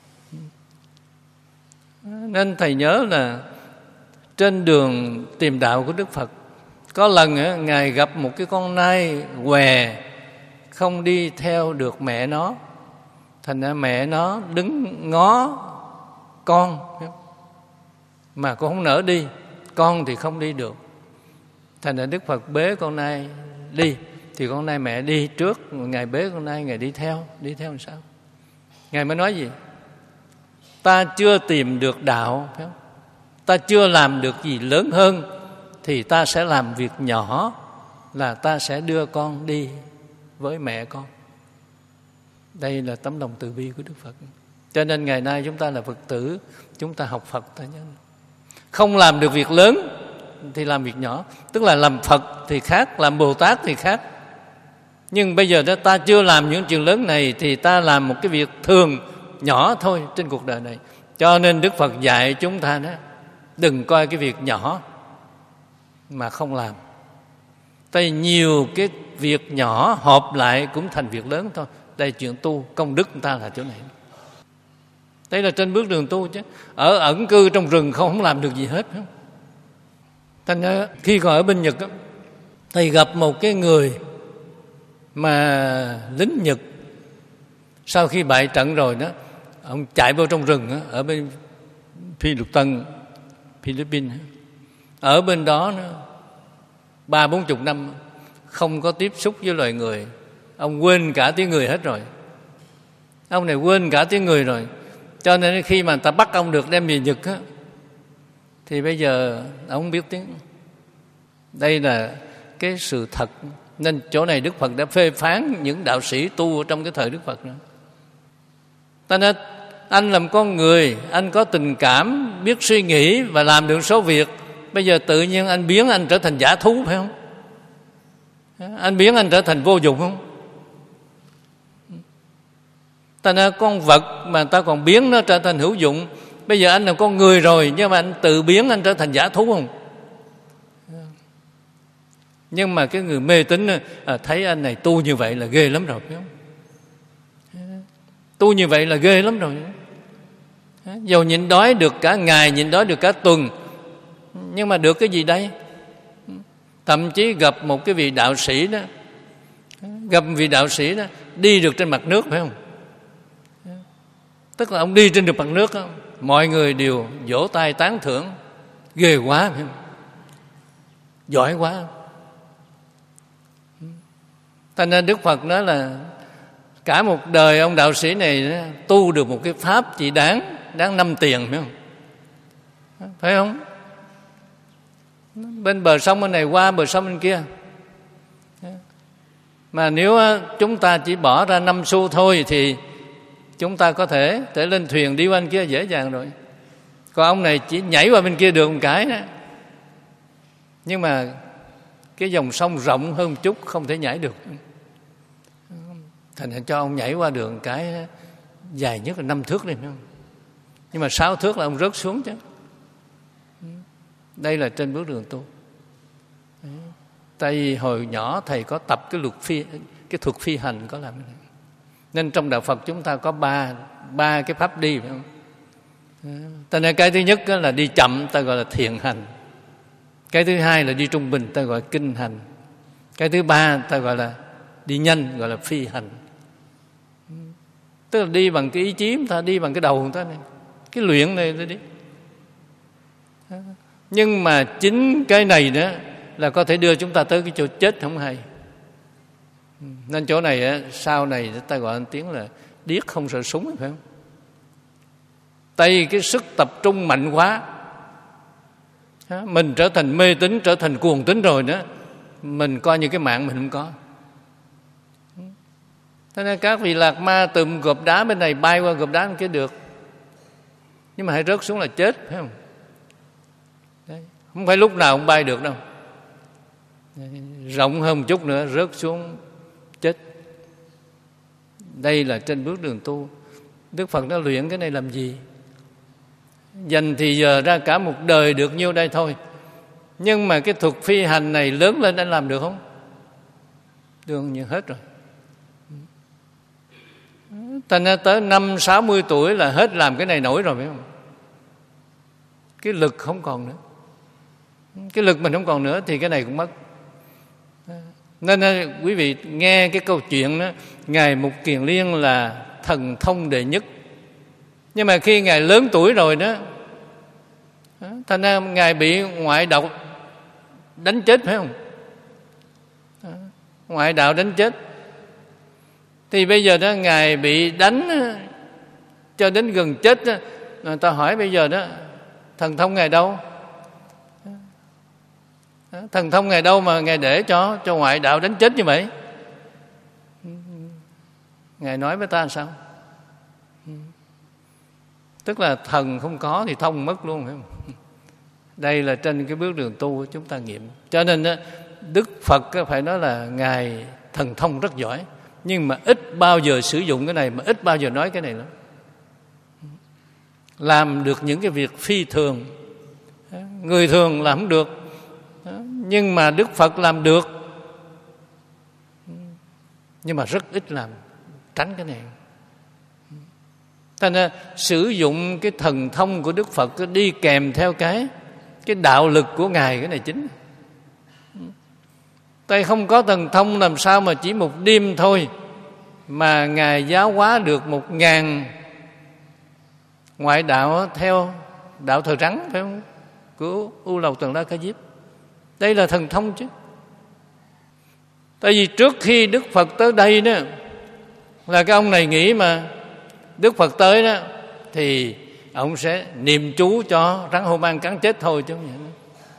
Nên thầy nhớ là trên đường tìm đạo của Đức Phật, có lần Ngài gặp một cái con nai què không đi theo được mẹ nó, thành ra mẹ nó đứng ngó con mà con không nỡ đi, con thì không đi được. Thành ra Đức Phật bế con nai đi, thì con nai mẹ đi trước, Ngài bế con nai, Ngài đi theo. Đi theo làm sao? Ngài mới nói gì? Ta chưa tìm được đạo, phải không? Ta chưa làm được gì lớn hơn, thì ta sẽ làm việc nhỏ, là ta sẽ đưa con đi với mẹ con. Đây là tấm lòng từ bi của Đức Phật. Cho nên ngày nay chúng ta là Phật tử, chúng ta học Phật ta nhớ. Không làm được việc lớn thì làm việc nhỏ. Tức là làm Phật thì khác, làm Bồ Tát thì khác. Nhưng bây giờ đó ta chưa làm những chuyện lớn này, thì ta làm một cái việc thường nhỏ thôi trên cuộc đời này. Cho nên Đức Phật dạy chúng ta đó, đừng coi cái việc nhỏ mà không làm. Tại nhiều cái việc nhỏ họp lại cũng thành việc lớn thôi. Đây chuyện tu, công đức của ta là chỗ này. Đây là trên bước đường tu chứ. Ở ẩn cư trong rừng không, không làm được gì hết. Thành ra khi còn ở bên Nhật, thầy gặp một cái người mà lính Nhật. Sau khi bại trận rồi đó, ông chạy vô trong rừng đó, ở bên Phi Lục Tân, Philippines. Ở bên đó ba bốn chục năm không có tiếp xúc với loài người. Ông quên cả tiếng người hết rồi. Ông này quên cả tiếng người rồi. Cho nên khi mà người ta bắt ông được đem về Nhật á, thì bây giờ ông không biết tiếng. Đây là cái sự thật. Nên chỗ này Đức Phật đã phê phán những đạo sĩ tu ở trong cái thời Đức Phật nữa. Ta nói anh làm con người, anh có tình cảm, biết suy nghĩ và làm được số việc. Bây giờ tự nhiên anh biến anh trở thành giả thú, phải không? Anh biến anh trở thành vô dụng không? Ta nói con vật mà ta còn biến nó trở thành hữu dụng. Bây giờ anh là con người rồi, nhưng mà anh tự biến anh trở thành giả thú không? Nhưng mà cái người mê tín à, thấy anh này tu như vậy là ghê lắm rồi, phải không? Tu như vậy là ghê lắm rồi. Dầu nhịn đói được cả ngày, nhịn đói được cả tuần, nhưng mà được cái gì đây? Thậm chí gặp một cái vị đạo sĩ đó, gặp một vị đạo sĩ đó đi được trên mặt nước, phải không? Tức là ông đi trên được mặt nước đó, mọi người đều vỗ tay tán thưởng, ghê quá, phải không? Giỏi quá. Thành nên Đức Phật nói là cả một đời ông đạo sĩ này tu được một cái pháp chỉ đáng đáng năm tiền, phải không? Phải không? Bên bờ sông bên này qua bờ sông bên kia. Mà nếu chúng ta chỉ bỏ ra năm xu thôi thì chúng ta có thể thể lên thuyền đi qua bên kia dễ dàng rồi. Còn ông này chỉ nhảy qua bên kia được một cái đó. Nhưng mà cái dòng sông rộng hơn một chút, không thể nhảy được. Thành ra cho ông nhảy qua đường cái dài nhất là năm thước đi, phải không? Nhưng mà sáu thước là ông rớt xuống chứ. Đây là trên bước đường tu. Tại vì hồi nhỏ thầy có tập cái luật phi, cái thuật phi hành có làm. Nên trong đạo Phật chúng ta có ba ba cái pháp đi, phải không? Tại nên cái thứ nhất là đi chậm, ta gọi là thiền hành. Cái thứ hai là đi trung bình, ta gọi là kinh hành. Cái thứ ba ta gọi là đi nhanh, gọi là phi hành. Tức là đi bằng cái ý chí ta, đi bằng cái đầu của ta này. Cái luyện này ta đi. Nhưng mà chính cái này đó là có thể đưa chúng ta tới cái chỗ chết không hay. Nên chỗ này sau này ta gọi tiếng là điếc không sợ súng, phải không? Tại vì cái sức tập trung mạnh quá, mình trở thành mê tín, trở thành cuồng tín rồi đó, mình coi như cái mạng mình không có. Thế nên các vị lạc ma tụm gộp đá bên này bay qua gộp đá bên kia được, nhưng mà hãy rớt xuống là chết, phải không? Đấy. Không phải lúc nào cũng bay được đâu. Đấy. Rộng hơn một chút nữa rớt xuống chết. Đây là trên bước đường tu. Đức Phật đã luyện cái này làm gì? Dành thì giờ ra cả một đời được nhiêu đây thôi. Nhưng mà cái thuật phi hành này lớn lên anh làm được không? Đương nhiên hết rồi. Thành ra tới năm sáu mươi tuổi là hết làm cái này nổi rồi, phải không? Cái lực không còn nữa. Cái lực mình không còn nữa thì cái này cũng mất. Nên quý vị nghe cái câu chuyện đó, Ngài Mục Kiền Liên là thần thông đệ nhất. Nhưng mà khi Ngài lớn tuổi rồi đó, thành ra Ngài bị ngoại đạo đánh chết, phải không? Ngoại đạo đánh chết. Thì bây giờ đó Ngài bị đánh cho đến gần chết đó, người ta hỏi bây giờ đó thần thông Ngài đâu? Thần thông Ngài đâu mà Ngài để cho cho ngoại đạo đánh chết như vậy? Ngài nói với ta làm sao? Tức là thần không có thì thông mất luôn, phải không? Đây là trên cái bước đường tu chúng ta nghiệm. Cho nên đó, Đức Phật phải nói là Ngài thần thông rất giỏi, nhưng mà ít bao giờ sử dụng cái này, mà ít bao giờ nói cái này lắm. Làm được những cái việc phi thường, người thường làm không được, nhưng mà Đức Phật làm được. Nhưng mà rất ít làm, tránh cái này. Thành ra sử dụng cái thần thông của Đức Phật đi kèm theo cái cái đạo lực của Ngài, cái này chính. Tại không có thần thông làm sao mà chỉ một đêm thôi mà Ngài giáo hóa được một ngàn ngoại đạo theo đạo Thờ Trắng, phải không? Của U Lầu Tần La Ca Diếp. Đây là thần thông chứ. Tại vì trước khi Đức Phật tới đây đó, là cái ông này nghĩ mà Đức Phật tới đó thì ông sẽ niệm chú cho rắn hổ mang cắn chết thôi chứ không vậy.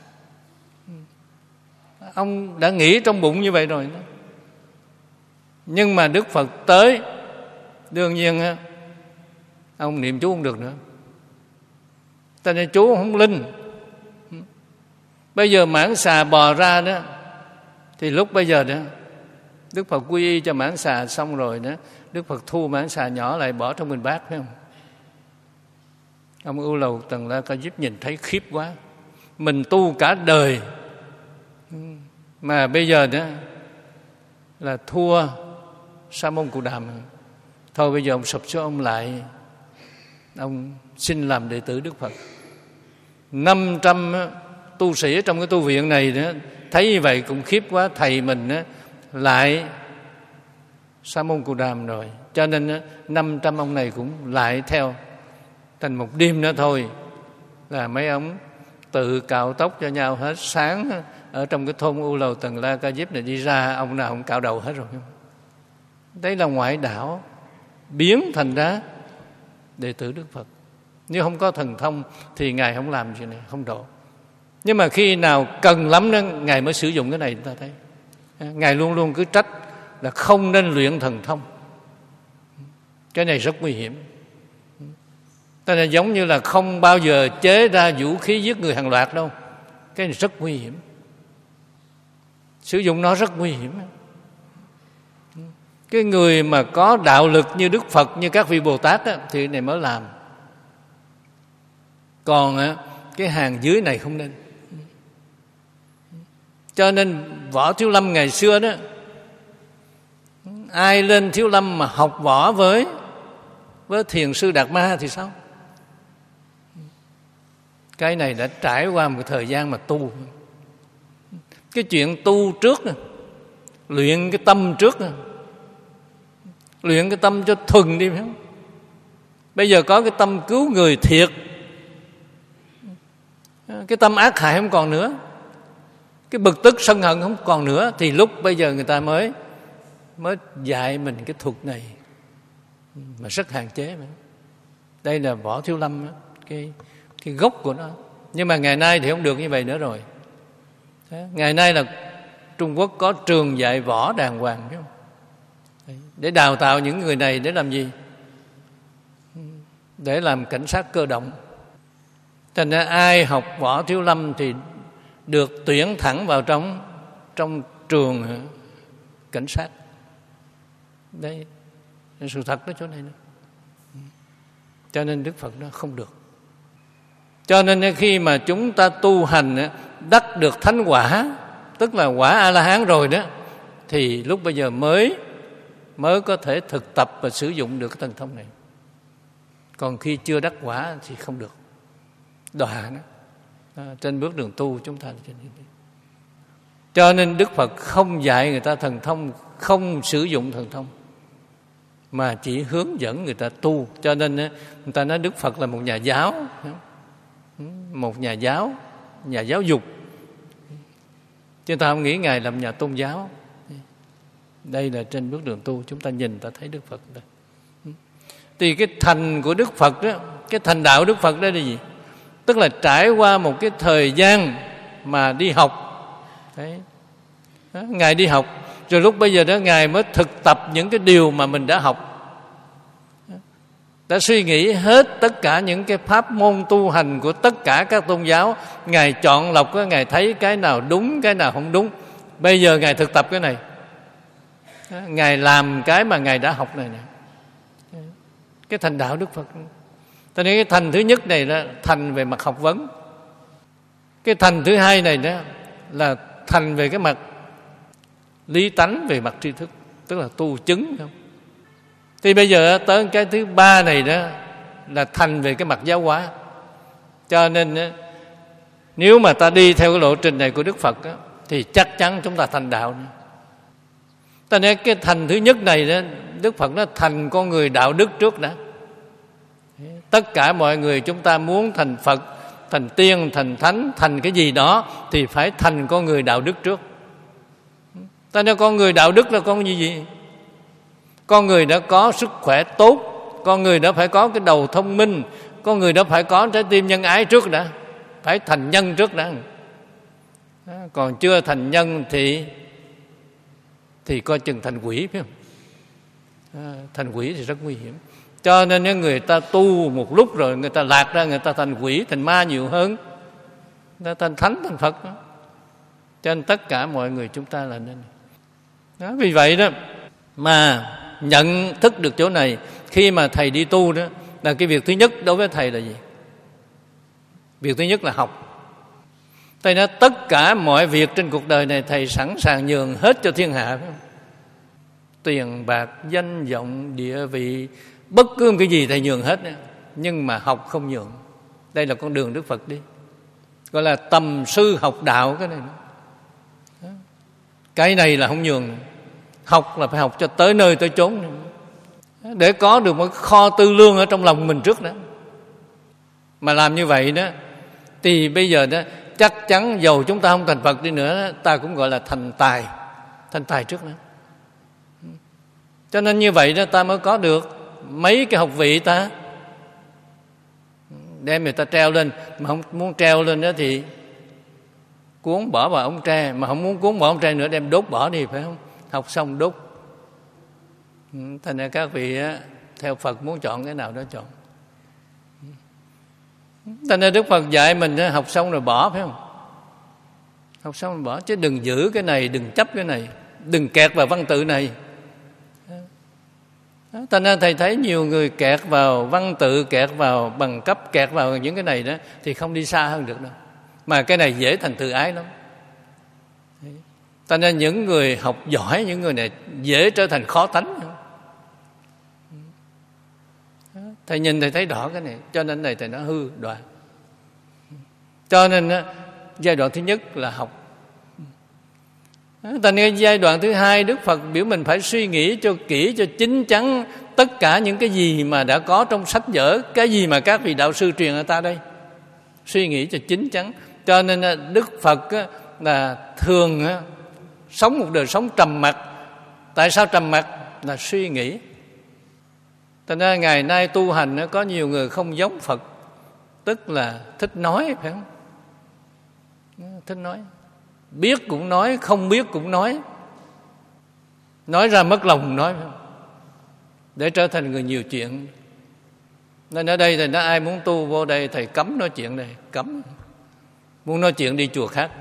Ông đã nghĩ trong bụng như vậy rồi đó. Nhưng mà Đức Phật tới, đương nhiên ông niệm chú không được nữa. Tại nên chú không linh. Bây giờ mãng xà bò ra đó, thì lúc bây giờ đó Đức Phật quy y cho mãng xà xong rồi đó, Đức Phật thu mãng xà nhỏ lại bỏ trong bình bát, phải không? Ông U Lầu Tần La Ca Diếp nhìn thấy khiếp quá. Mình tu cả đời mà bây giờ đó là thua Sa Môn Cù Đàm. Thôi bây giờ ông sụp xuống, ông lại ông xin làm đệ tử Đức Phật. Năm trăm tu sĩ trong cái tu viện này đó, thấy như vậy cũng khiếp quá. Thầy mình đó, lại Sa Môn Cù Đàm rồi, cho nên năm trăm ông này cũng lại theo. Thành một đêm nữa thôi là mấy ông tự cạo tóc cho nhau hết. Sáng ở trong cái thôn U Lầu Tần La Ca Diếp này đi ra, ông nào cũng cạo đầu hết rồi. Đấy là ngoại đạo biến thành ra đệ tử Đức Phật. Nếu không có thần thông thì Ngài không làm chuyện này, không độ. Nhưng mà khi nào cần lắm đó, Ngài mới sử dụng cái này. Chúng ta thấy Ngài luôn luôn cứ trách là không nên luyện thần thông. Cái này rất nguy hiểm. Thế nên giống như là không bao giờ chế ra vũ khí giết người hàng loạt đâu. Cái này rất nguy hiểm. Sử dụng nó rất nguy hiểm. Cái người mà có đạo lực như Đức Phật, như các vị Bồ Tát á, thì này mới làm. Còn á, cái hàng dưới này không nên. Cho nên Võ Thiếu Lâm ngày xưa đó, ai lên Thiếu Lâm mà học võ với với Thiền sư Đạt Ma thì sao? Cái này đã trải qua một thời gian mà tu. Cái chuyện tu trước, luyện cái tâm trước, luyện cái tâm cho thuần đi, phải không? Bây giờ có cái tâm cứu người thiệt, cái tâm ác hại không còn nữa, cái bực tức sân hận không còn nữa, thì lúc bây giờ người ta mới mới dạy mình cái thuật này mà rất hạn chế. Mà đây là Võ Thiếu Lâm đó, cái cái gốc của nó. Nhưng mà ngày nay thì không được như vậy nữa rồi. Ngày nay là Trung Quốc có trường dạy võ đàng hoàng, phải không? Để đào tạo những người này để làm gì? Để làm cảnh sát cơ động. Thành ra ai học Võ Thiếu Lâm thì được tuyển thẳng vào trong trong trường cảnh sát. Đây là sự thật đó chỗ này nữa. Cho nên Đức Phật nó không được. Cho nên khi mà chúng ta tu hành đắc được thánh quả, tức là quả A-la-hán rồi đó, thì lúc bây giờ mới mới có thể thực tập và sử dụng được cái thần thông này. Còn khi chưa đắc quả thì không được, đọa đó. À, trên bước đường tu chúng ta là trên như thế. Cho nên Đức Phật không dạy người ta thần thông, không sử dụng thần thông, mà chỉ hướng dẫn người ta tu. Cho nên người ta nói Đức Phật là một nhà giáo, một nhà giáo, nhà giáo dục. Chúng ta không nghĩ Ngài làm nhà tôn giáo. Đây là trên bước đường tu, chúng ta nhìn ta thấy Đức Phật đây. Thì cái thành của Đức Phật đó, cái thành đạo Đức Phật đó là gì? Tức là trải qua một cái thời gian mà đi học. Đấy. Đó, Ngài đi học, rồi lúc bây giờ đó Ngài mới thực tập những cái điều mà mình đã học. Đã suy nghĩ hết tất cả những cái pháp môn tu hành của tất cả các tôn giáo. Ngài chọn lọc, Ngài thấy cái nào đúng, cái nào không đúng. Bây giờ Ngài thực tập cái này, Ngài làm cái mà Ngài đã học này nè. Cái thành đạo Đức Phật. Cho nên cái thành thứ nhất này là thành về mặt học vấn. Cái thành thứ hai này đó là thành về cái mặt lý tánh, về mặt tri thức, tức là tu chứng. Không? Thì bây giờ tới cái thứ ba này đó là thành về cái mặt giáo hóa. Cho nên nếu mà ta đi theo cái lộ trình này của Đức Phật đó, thì chắc chắn chúng ta thành đạo nữa. Ta nói cái thành thứ nhất này đó, Đức Phật nó thành con người đạo đức trước đã. Tất cả mọi người chúng ta muốn thành Phật, thành tiên, thành thánh, thành cái gì đó thì phải thành con người đạo đức trước. Ta nói con người đạo đức là con gì gì? Con người đã có sức khỏe tốt, con người đã phải có cái đầu thông minh, con người đã phải có trái tim nhân ái trước đã, phải thành nhân trước đã. Còn chưa thành nhân thì thì coi chừng thành quỷ, phải không? À, thành quỷ thì rất nguy hiểm. Cho nên những người ta tu một lúc rồi người ta lạc ra, người ta thành quỷ, thành ma nhiều hơn, người ta thành thánh, thành Phật đó. Cho nên tất cả mọi người chúng ta là nên đó. Vì vậy đó mà nhận thức được chỗ này, khi mà thầy đi tu đó, là cái việc thứ nhất đối với thầy là gì? Việc thứ nhất là học. Thầy nói tất cả mọi việc trên cuộc đời này thầy sẵn sàng nhường hết cho thiên hạ, phải không? Tiền bạc, danh vọng, địa vị, bất cứ một cái gì thầy nhường hết. Nhưng mà học không nhường. Đây là con đường Đức Phật đi, gọi là tầm sư học đạo. Cái này đó. Cái này là không nhường. Học là phải học cho tới nơi tới chốn, để có được một kho tư lương ở trong lòng mình trước đó. Mà làm như vậy đó thì bây giờ đó chắc chắn dầu chúng ta không thành Phật đi nữa, ta cũng gọi là thành tài. Thành tài trước đó. Cho nên như vậy đó ta mới có được mấy cái học vị ta đem người ta treo lên. Mà không muốn treo lên đó thì cuốn bỏ vào ống tre, mà không muốn cuốn bỏ ống tre nữa đem đốt bỏ đi, phải không? Học xong đốt. Thành ra các vị theo Phật muốn chọn cái nào đó chọn. Thành ra Đức Phật dạy mình học xong rồi bỏ, phải không? Học xong rồi bỏ, chứ đừng giữ cái này, đừng chấp cái này, đừng kẹt vào văn tự này. Thành ra thầy thấy nhiều người kẹt vào văn tự, kẹt vào bằng cấp, kẹt vào những cái này đó thì không đi xa hơn được đâu. Mà cái này dễ thành tự ái lắm. Thành ra những người học giỏi, những người này dễ trở thành khó tánh. Thầy nhìn thầy thấy rõ cái này, cho nên này thầy nó hư đoạn. Cho nên giai đoạn thứ nhất là học. Thành ra giai đoạn thứ hai Đức Phật biểu mình phải suy nghĩ cho kỹ, cho chín chắn tất cả những cái gì mà đã có trong sách vở, cái gì mà các vị đạo sư truyền ở ta đây. Suy nghĩ cho chín chắn. Cho nên Đức Phật là thường sống một đời sống trầm mặc. Tại sao trầm mặc? Là suy nghĩ. Thành ra ngày nay tu hành có nhiều người không giống Phật, tức là thích nói, phải không? Thích nói. Biết cũng nói, không biết cũng nói. Nói ra mất lòng nói, phải không? Để trở thành người nhiều chuyện. Nên ở đây thầy nói ai muốn tu vô đây thầy cấm nói chuyện này, cấm. Muốn nói chuyện đi chùa khác.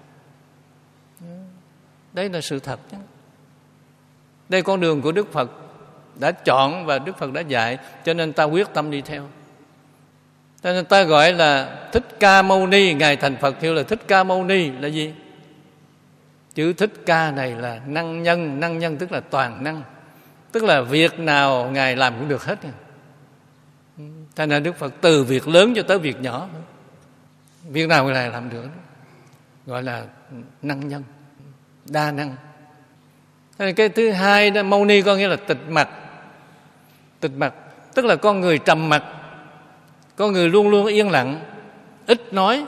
Đấy là sự thật. Đây con đường của Đức Phật đã chọn và Đức Phật đã dạy, cho nên ta quyết tâm đi theo. Cho nên ta gọi là Thích Ca Mâu Ni. Ngài thành Phật hiệu là Thích Ca Mâu Ni là gì? Chữ Thích Ca này là năng nhân. Năng nhân tức là toàn năng, tức là việc nào Ngài làm cũng được hết. Cho nên Đức Phật từ việc lớn cho tới việc nhỏ, việc nào Ngài làm được, gọi là năng nhân, đa năng. Cái thứ hai đó, Mâu Ni có nghĩa là tịch mặc. Tịch mặc tức là con người trầm mặc, con người luôn luôn yên lặng, ít nói.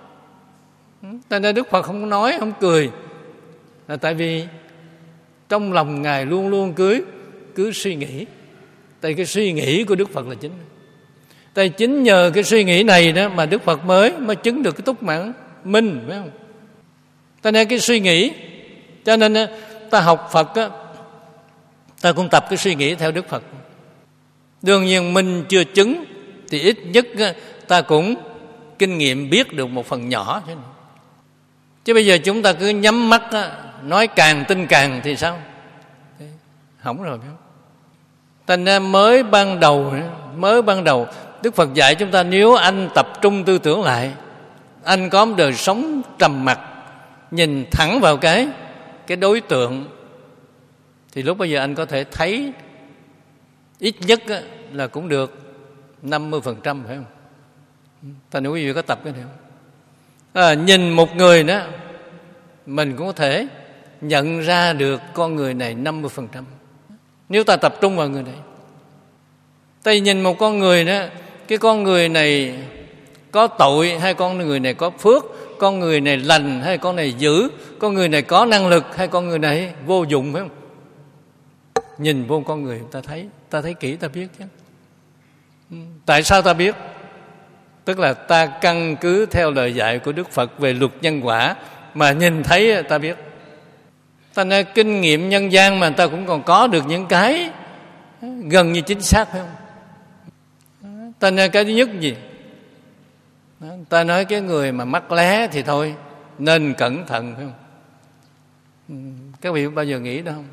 Cho nên Đức Phật không nói, không cười, là tại vì trong lòng Ngài luôn luôn cứ cứ suy nghĩ. Tại cái suy nghĩ của Đức Phật là chính. Tại chính nhờ cái suy nghĩ này đó mà Đức Phật mới mới chứng được cái túc mãn minh, phải không? Cho nên cái suy nghĩ, cho nên ta học Phật á, ta cũng tập cái suy nghĩ theo Đức Phật. Đương nhiên mình chưa chứng thì ít nhất ta cũng kinh nghiệm biết được một phần nhỏ chứ. Chứ bây giờ chúng ta cứ nhắm mắt nói càng tin càng thì sao? Hỏng rồi phải không? Thành ra mới ban đầu, mới ban đầu Đức Phật dạy chúng ta, nếu anh tập trung tư tưởng lại, anh có một đời sống trầm mặc, nhìn thẳng vào cái cái đối tượng, thì lúc bây giờ anh có thể thấy ít nhất là cũng được năm mươi phần trăm, phải không? Thành ra quý vị có tập cái này không? À, nhìn một người đó, mình cũng có thể nhận ra được con người này năm mươi phần trăm nếu ta tập trung vào người này. Ta nhìn một con người đó, cái con người này có tội hay con người này có phước, con người này lành hay con này dữ, con người này có năng lực hay con người này vô dụng, phải không? Nhìn vô con người ta thấy, ta thấy kỹ ta biết chứ. Tại sao ta biết? Tức là ta căn cứ theo lời dạy của Đức Phật về luật nhân quả mà nhìn thấy ta biết. Ta nói kinh nghiệm nhân gian mà ta cũng còn có được những cái gần như chính xác, phải không? Ta nói cái thứ nhất gì? Ta nói cái người mà mắc lé thì thôi, nên cẩn thận, phải không? Các vị bao giờ nghĩ đó không?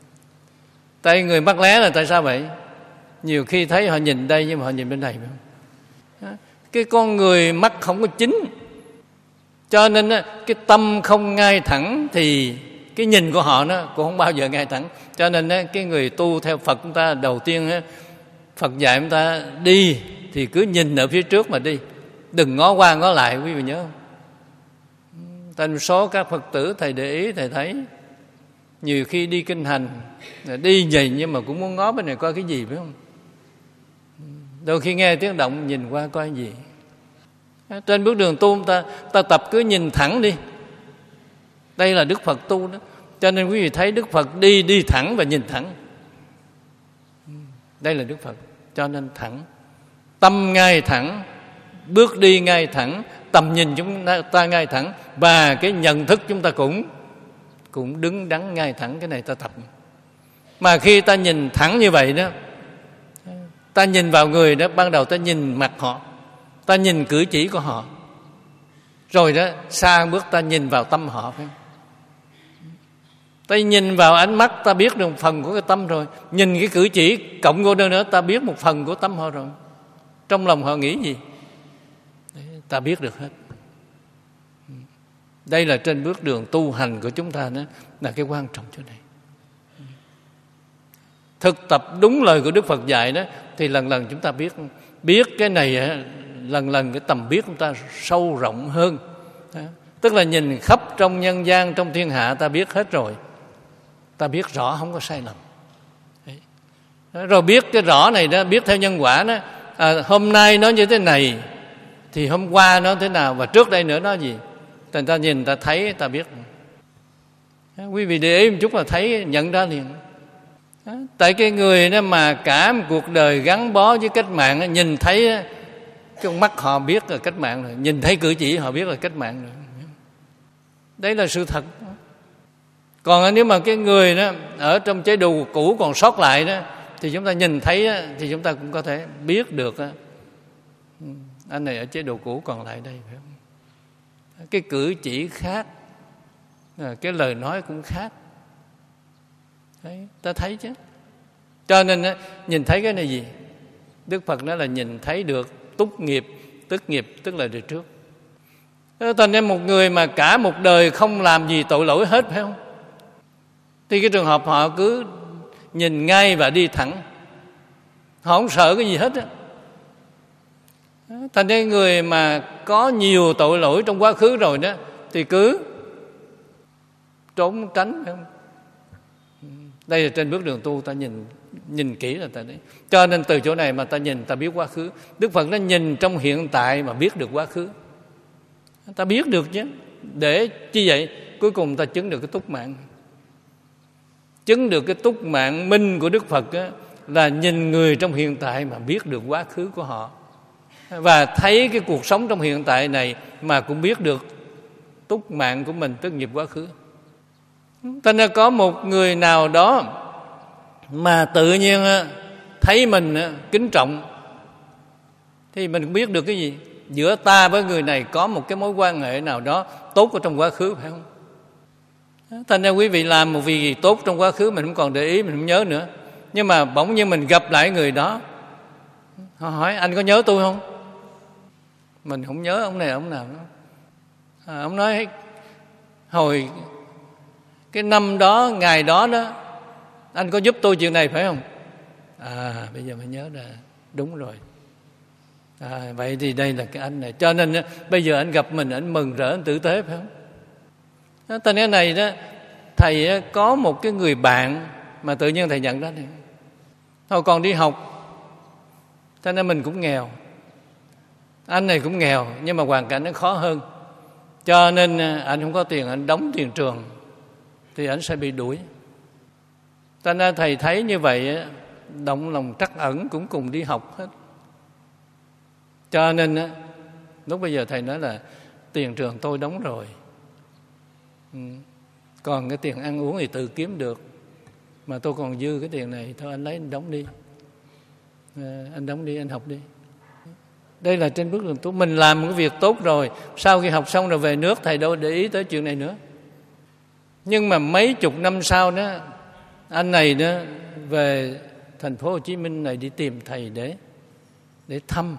Tại người mắc lé là tại sao vậy? Nhiều khi thấy họ nhìn đây nhưng mà họ nhìn bên này, phải không? Cái con người mắt không có chính, cho nên cái tâm không ngay thẳng thì cái nhìn của họ nó cũng không bao giờ ngay thẳng. Cho nên cái người tu theo Phật chúng ta, đầu tiên Phật dạy chúng ta đi thì cứ nhìn ở phía trước mà đi, đừng ngó qua ngó lại, quý vị nhớ không? Tên số các Phật tử thầy để ý, thầy thấy nhiều khi đi kinh hành đi nhìn nhưng mà cũng muốn ngó bên này coi cái gì, phải không? Đôi khi nghe tiếng động nhìn qua coi gì. Trên bước đường tu ta ta tập cứ nhìn thẳng đi. Đây là Đức Phật tu đó. Cho nên quý vị thấy Đức Phật đi đi thẳng và nhìn thẳng. Đây là Đức Phật. Cho nên thẳng, tâm ngay thẳng, bước đi ngay thẳng, tầm nhìn chúng ta ngay thẳng, và cái nhận thức chúng ta cũng cũng đứng đắn ngay thẳng. Cái này ta tập. Mà khi ta nhìn thẳng như vậy đó, ta nhìn vào người đó, ban đầu ta nhìn mặt họ, ta nhìn cử chỉ của họ, rồi đó xa bước ta nhìn vào tâm họ, phải không? Ta nhìn vào ánh mắt ta biết được một phần của cái tâm rồi, nhìn cái cử chỉ cộng vô nữa nữa ta biết một phần của tâm họ rồi. Trong lòng họ nghĩ gì đấy, ta biết được hết. Đây là trên bước đường tu hành của chúng ta đó, là cái quan trọng chỗ này. Thực tập đúng lời của Đức Phật dạy đó, thì lần lần chúng ta biết biết cái này, lần lần cái tầm biết chúng ta sâu rộng hơn. Đó. Tức là nhìn khắp trong nhân gian, trong thiên hạ ta biết hết rồi, ta biết rõ không có sai lầm. Đấy. Rồi biết cái rõ này đó, biết theo nhân quả đó, à, hôm nay nó như thế này thì hôm qua nó thế nào, và trước đây nữa nó gì. Thành ta nhìn ta thấy ta biết. Đó. Quý vị để ý một chút là thấy, nhận ra liền. Đó. Tại cái người đó mà cả một cuộc đời gắn bó với cách mạng, nhìn thấy cái con mắt họ biết là cách mạng rồi, nhìn thấy cử chỉ họ biết là cách mạng rồi. Đấy là sự thật. Còn nếu mà cái người đó ở trong chế độ cũ còn sót lại đó, thì chúng ta nhìn thấy đó, thì chúng ta cũng có thể biết được đó, anh này ở chế độ cũ còn lại đây, phải không? Cái cử chỉ khác, cái lời nói cũng khác. Đấy, ta thấy chứ. Cho nên nhìn thấy cái này gì? Đức Phật nói là nhìn thấy được túc nghiệp tức nghiệp tức là đời trước. Thành ra một người mà cả một đời không làm gì tội lỗi hết, phải không? Thì cái trường hợp họ cứ nhìn ngay và đi thẳng, họ không sợ cái gì hết á. Thành ra người mà có nhiều tội lỗi trong quá khứ rồi đó thì cứ trốn tránh, phải không? Đây là trên bước đường tu, ta nhìn nhìn kỹ là ta đấy. Cho nên từ chỗ này mà ta nhìn, ta biết quá khứ. Đức Phật nó nhìn trong hiện tại mà biết được quá khứ. Ta biết được chứ. Để chi vậy? Cuối cùng ta chứng được cái túc mạng. Chứng được cái túc mạng minh của Đức Phật á, là nhìn người trong hiện tại mà biết được quá khứ của họ, và thấy cái cuộc sống trong hiện tại này mà cũng biết được túc mạng của mình, tức nghiệp quá khứ. Cho nên có một người nào đó mà tự nhiên thấy mình kính trọng thì mình cũng biết được cái gì? Giữa ta với người này có một cái mối quan hệ nào đó tốt ở trong quá khứ, phải không? Thành ra quý vị làm một việc gì tốt trong quá khứ mình không còn để ý, mình không nhớ nữa. Nhưng mà bỗng nhiên mình gặp lại người đó, họ hỏi anh có nhớ tôi không? Mình không nhớ ông này ông nào đó. À, ông nói hồi cái năm đó, ngày đó đó, anh có giúp tôi chuyện này phải không? À, bây giờ mới nhớ ra, đúng rồi. À, vậy thì đây là cái anh này. Cho nên bây giờ anh gặp mình, anh mừng rỡ, anh tử tế, phải không? Đó, tên cái này đó, thầy có một cái người bạn mà tự nhiên thầy nhận ra này. Hồi còn đi học, cho nên mình cũng nghèo. Anh này cũng nghèo, nhưng mà hoàn cảnh nó khó hơn. Cho nên anh không có tiền, anh đóng tiền trường thì anh sẽ bị đuổi. Cho nên thầy thấy như vậy, động lòng trắc ẩn cũng cùng đi học hết. Cho nên lúc bây giờ thầy nói là tiền trường tôi đóng rồi, ừ. Còn cái tiền ăn uống thì tự kiếm được, mà tôi còn dư cái tiền này, thôi anh lấy anh đóng đi, à, anh đóng đi, anh học đi. Đây là trên bước đường tu. Mình làm một cái việc tốt rồi, sau khi học xong rồi về nước, thầy đâu để ý tới chuyện này nữa. Nhưng mà mấy chục năm sau đó, anh này đó về thành phố Hồ Chí Minh này đi tìm thầy để để thăm.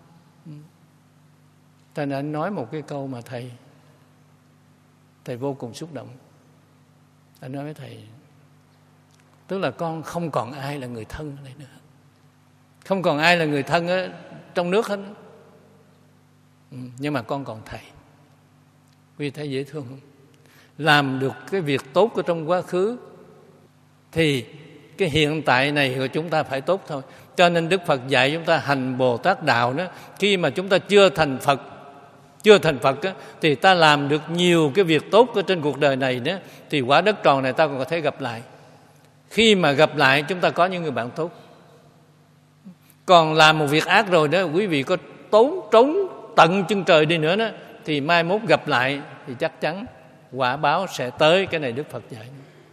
Thành ra anh nói một cái câu mà thầy thầy vô cùng xúc động. Anh nói với thầy, tức là con không còn ai là người thân ở đây nữa, không còn ai là người thân ở trong nước hết. Ừ, nhưng mà con còn thầy. Quý vị thấy dễ thương không? Làm được cái việc tốt ở trong quá khứ thì cái hiện tại này của chúng ta phải tốt thôi. Cho nên Đức Phật dạy chúng ta hành Bồ Tát đạo đó. Khi mà chúng ta chưa thành Phật, chưa thành Phật đó, thì ta làm được nhiều cái việc tốt ở trên cuộc đời này đó, thì quả đất tròn này ta còn có thể gặp lại. Khi mà gặp lại chúng ta có những người bạn tốt. Còn làm một việc ác rồi đó, quý vị có tốn trốn tận chân trời đi nữa đó, thì mai mốt gặp lại thì chắc chắn quả báo sẽ tới. Cái này Đức Phật dạy.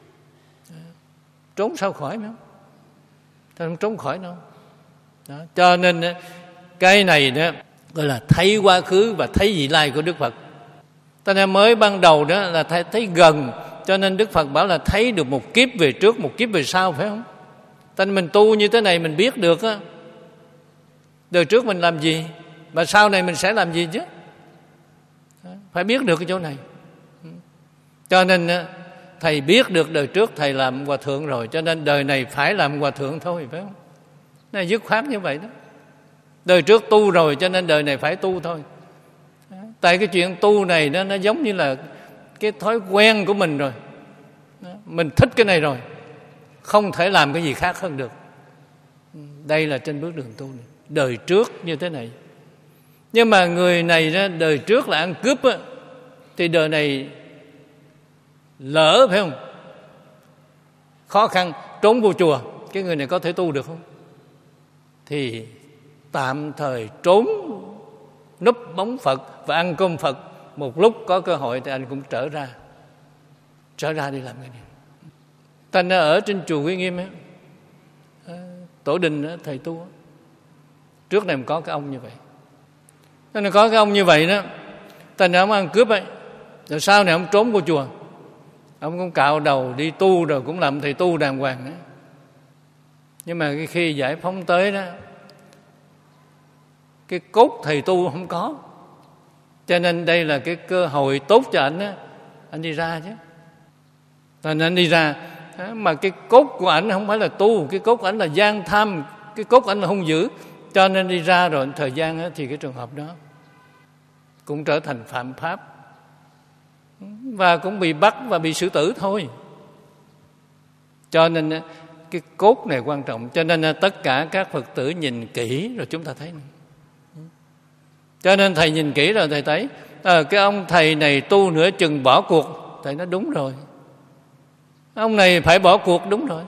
Trốn sao khỏi nữa, ta không trốn khỏi đâu đó. Cho nên cái này đó gọi là thấy quá khứ và thấy vị lai của Đức Phật. Ta nên mới ban đầu đó là thấy, thấy gần. Cho nên Đức Phật bảo là thấy được một kiếp về trước, một kiếp về sau, phải không? Ta nên mình tu như thế này mình biết được á, đời trước mình làm gì và sau này mình sẽ làm gì chứ. Phải biết được cái chỗ này. Cho nên thầy biết được đời trước thầy làm hòa thượng rồi, cho nên đời này phải làm hòa thượng thôi, phải không? Nó dứt khoát như vậy đó. Đời trước tu rồi cho nên đời này phải tu thôi. Tại cái chuyện tu này nó, nó giống như là cái thói quen của mình rồi. Mình thích cái này rồi, không thể làm cái gì khác hơn được. Đây là trên bước đường tu này. Đời trước như thế này. Nhưng mà người này đó, đời trước là ăn cướp á, thì đời này lỡ, phải không? Khó khăn, trốn vô chùa. Cái người này có thể tu được không? Thì tạm thời trốn núp bóng Phật và ăn cơm Phật. Một lúc có cơ hội thì anh cũng trở ra. Trở ra đi làm cái này. Thành ra ở trên chùa Uy Nghiêm ấy, Tổ Đình đó, thầy tu đó, trước này có cái ông như vậy. Nên có cái ông như vậy đó, thành ra ông ăn cướp ấy, rồi sau này ông trốn vô chùa, ông cũng cạo đầu đi tu rồi cũng làm thầy tu đàng hoàng đó. Nhưng mà khi giải phóng tới đó, cái cốt thầy tu không có. Cho nên đây là cái cơ hội tốt cho anh á, anh đi ra chứ. Cho nên anh đi ra, mà cái cốt của anh không phải là tu, cái cốt của anh là gian tham, cái cốt của anh là hung dữ. Cho nên đi ra rồi thời gian á, thì cái trường hợp đó cũng trở thành phạm pháp, và cũng bị bắt và bị xử tử thôi. Cho nên cái cốt này quan trọng. Cho nên tất cả các Phật tử nhìn kỹ rồi chúng ta thấy. Cho nên thầy nhìn kỹ rồi thầy thấy à, cái ông thầy này tu nửa chừng bỏ cuộc. Thầy nói đúng rồi, ông này phải bỏ cuộc, đúng rồi.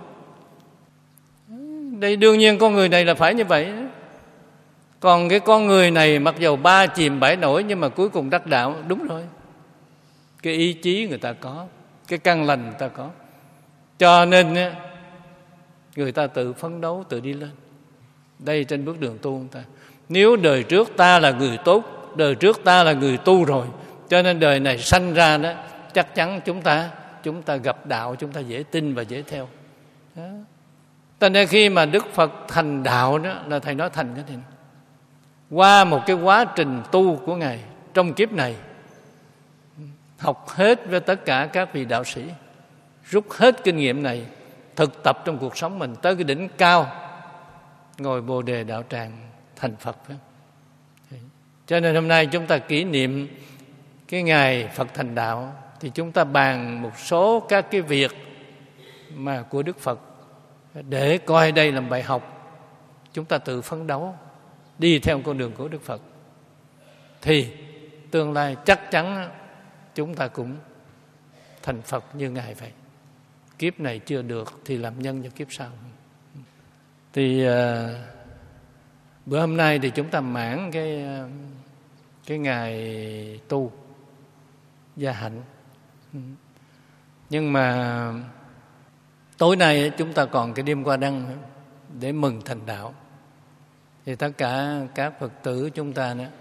Đây đương nhiên con người này là phải như vậy. Còn cái con người này mặc dầu ba chìm bảy nổi nhưng mà cuối cùng đắc đạo, đúng rồi. Cái ý chí người ta có, cái căn lành người ta có. Cho nên người ta tự phấn đấu, tự đi lên. Đây trên bước đường tu người ta. Nếu đời trước ta là người tốt, đời trước ta là người tu rồi, cho nên đời này sanh ra đó, chắc chắn chúng ta chúng ta gặp đạo, chúng ta dễ tin và dễ theo. Đó. Cho nên khi mà Đức Phật thành đạo đó, là thầy nói thành cái gì? Qua một cái quá trình tu của Ngài trong kiếp này, học hết với tất cả các vị đạo sĩ, rút hết kinh nghiệm này, thực tập trong cuộc sống mình tới cái đỉnh cao, ngồi Bồ Đề Đạo Tràng thành Phật. Cho nên hôm nay chúng ta kỷ niệm cái ngày Phật thành đạo, thì chúng ta bàn một số các cái việc mà của Đức Phật để coi đây là bài học. Chúng ta tự phấn đấu đi theo con đường của Đức Phật, thì tương lai chắc chắn chúng ta cũng thành Phật như Ngài vậy. Kiếp này chưa được thì làm nhân cho kiếp sau. Thì uh, bữa hôm nay thì chúng ta mãn cái cái ngày tu gia hạnh. Nhưng mà tối nay chúng ta còn cái đêm qua đăng để mừng thành đạo. Thì tất cả các Phật tử chúng ta nữa,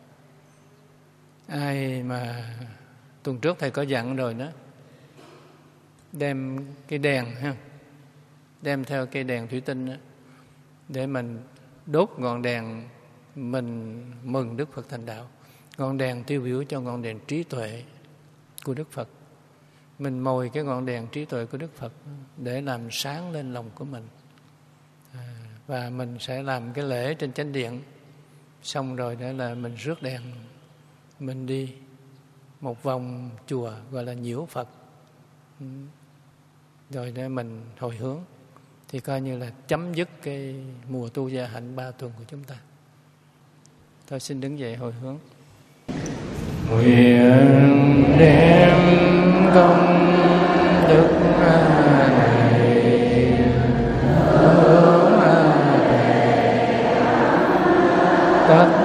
ai mà tuần trước thầy có dặn rồi đó, đem cái đèn ha, đem theo cây đèn thủy tinh đó, để mình đốt ngọn đèn mình mừng Đức Phật thành đạo. Ngọn đèn tiêu biểu cho ngọn đèn trí tuệ của Đức Phật. Mình mồi cái ngọn đèn trí tuệ của Đức Phật để làm sáng lên lòng của mình. À, và mình sẽ làm cái lễ trên chánh điện, xong rồi đó là mình rước đèn, mình đi một vòng chùa gọi là nhiễu Phật, rồi để mình hồi hướng, thì coi như là chấm dứt cái mùa tu gia hạnh ba tuần của chúng ta. Tôi xin đứng dậy hồi hướng. Nguyện đem công đức này hướng tất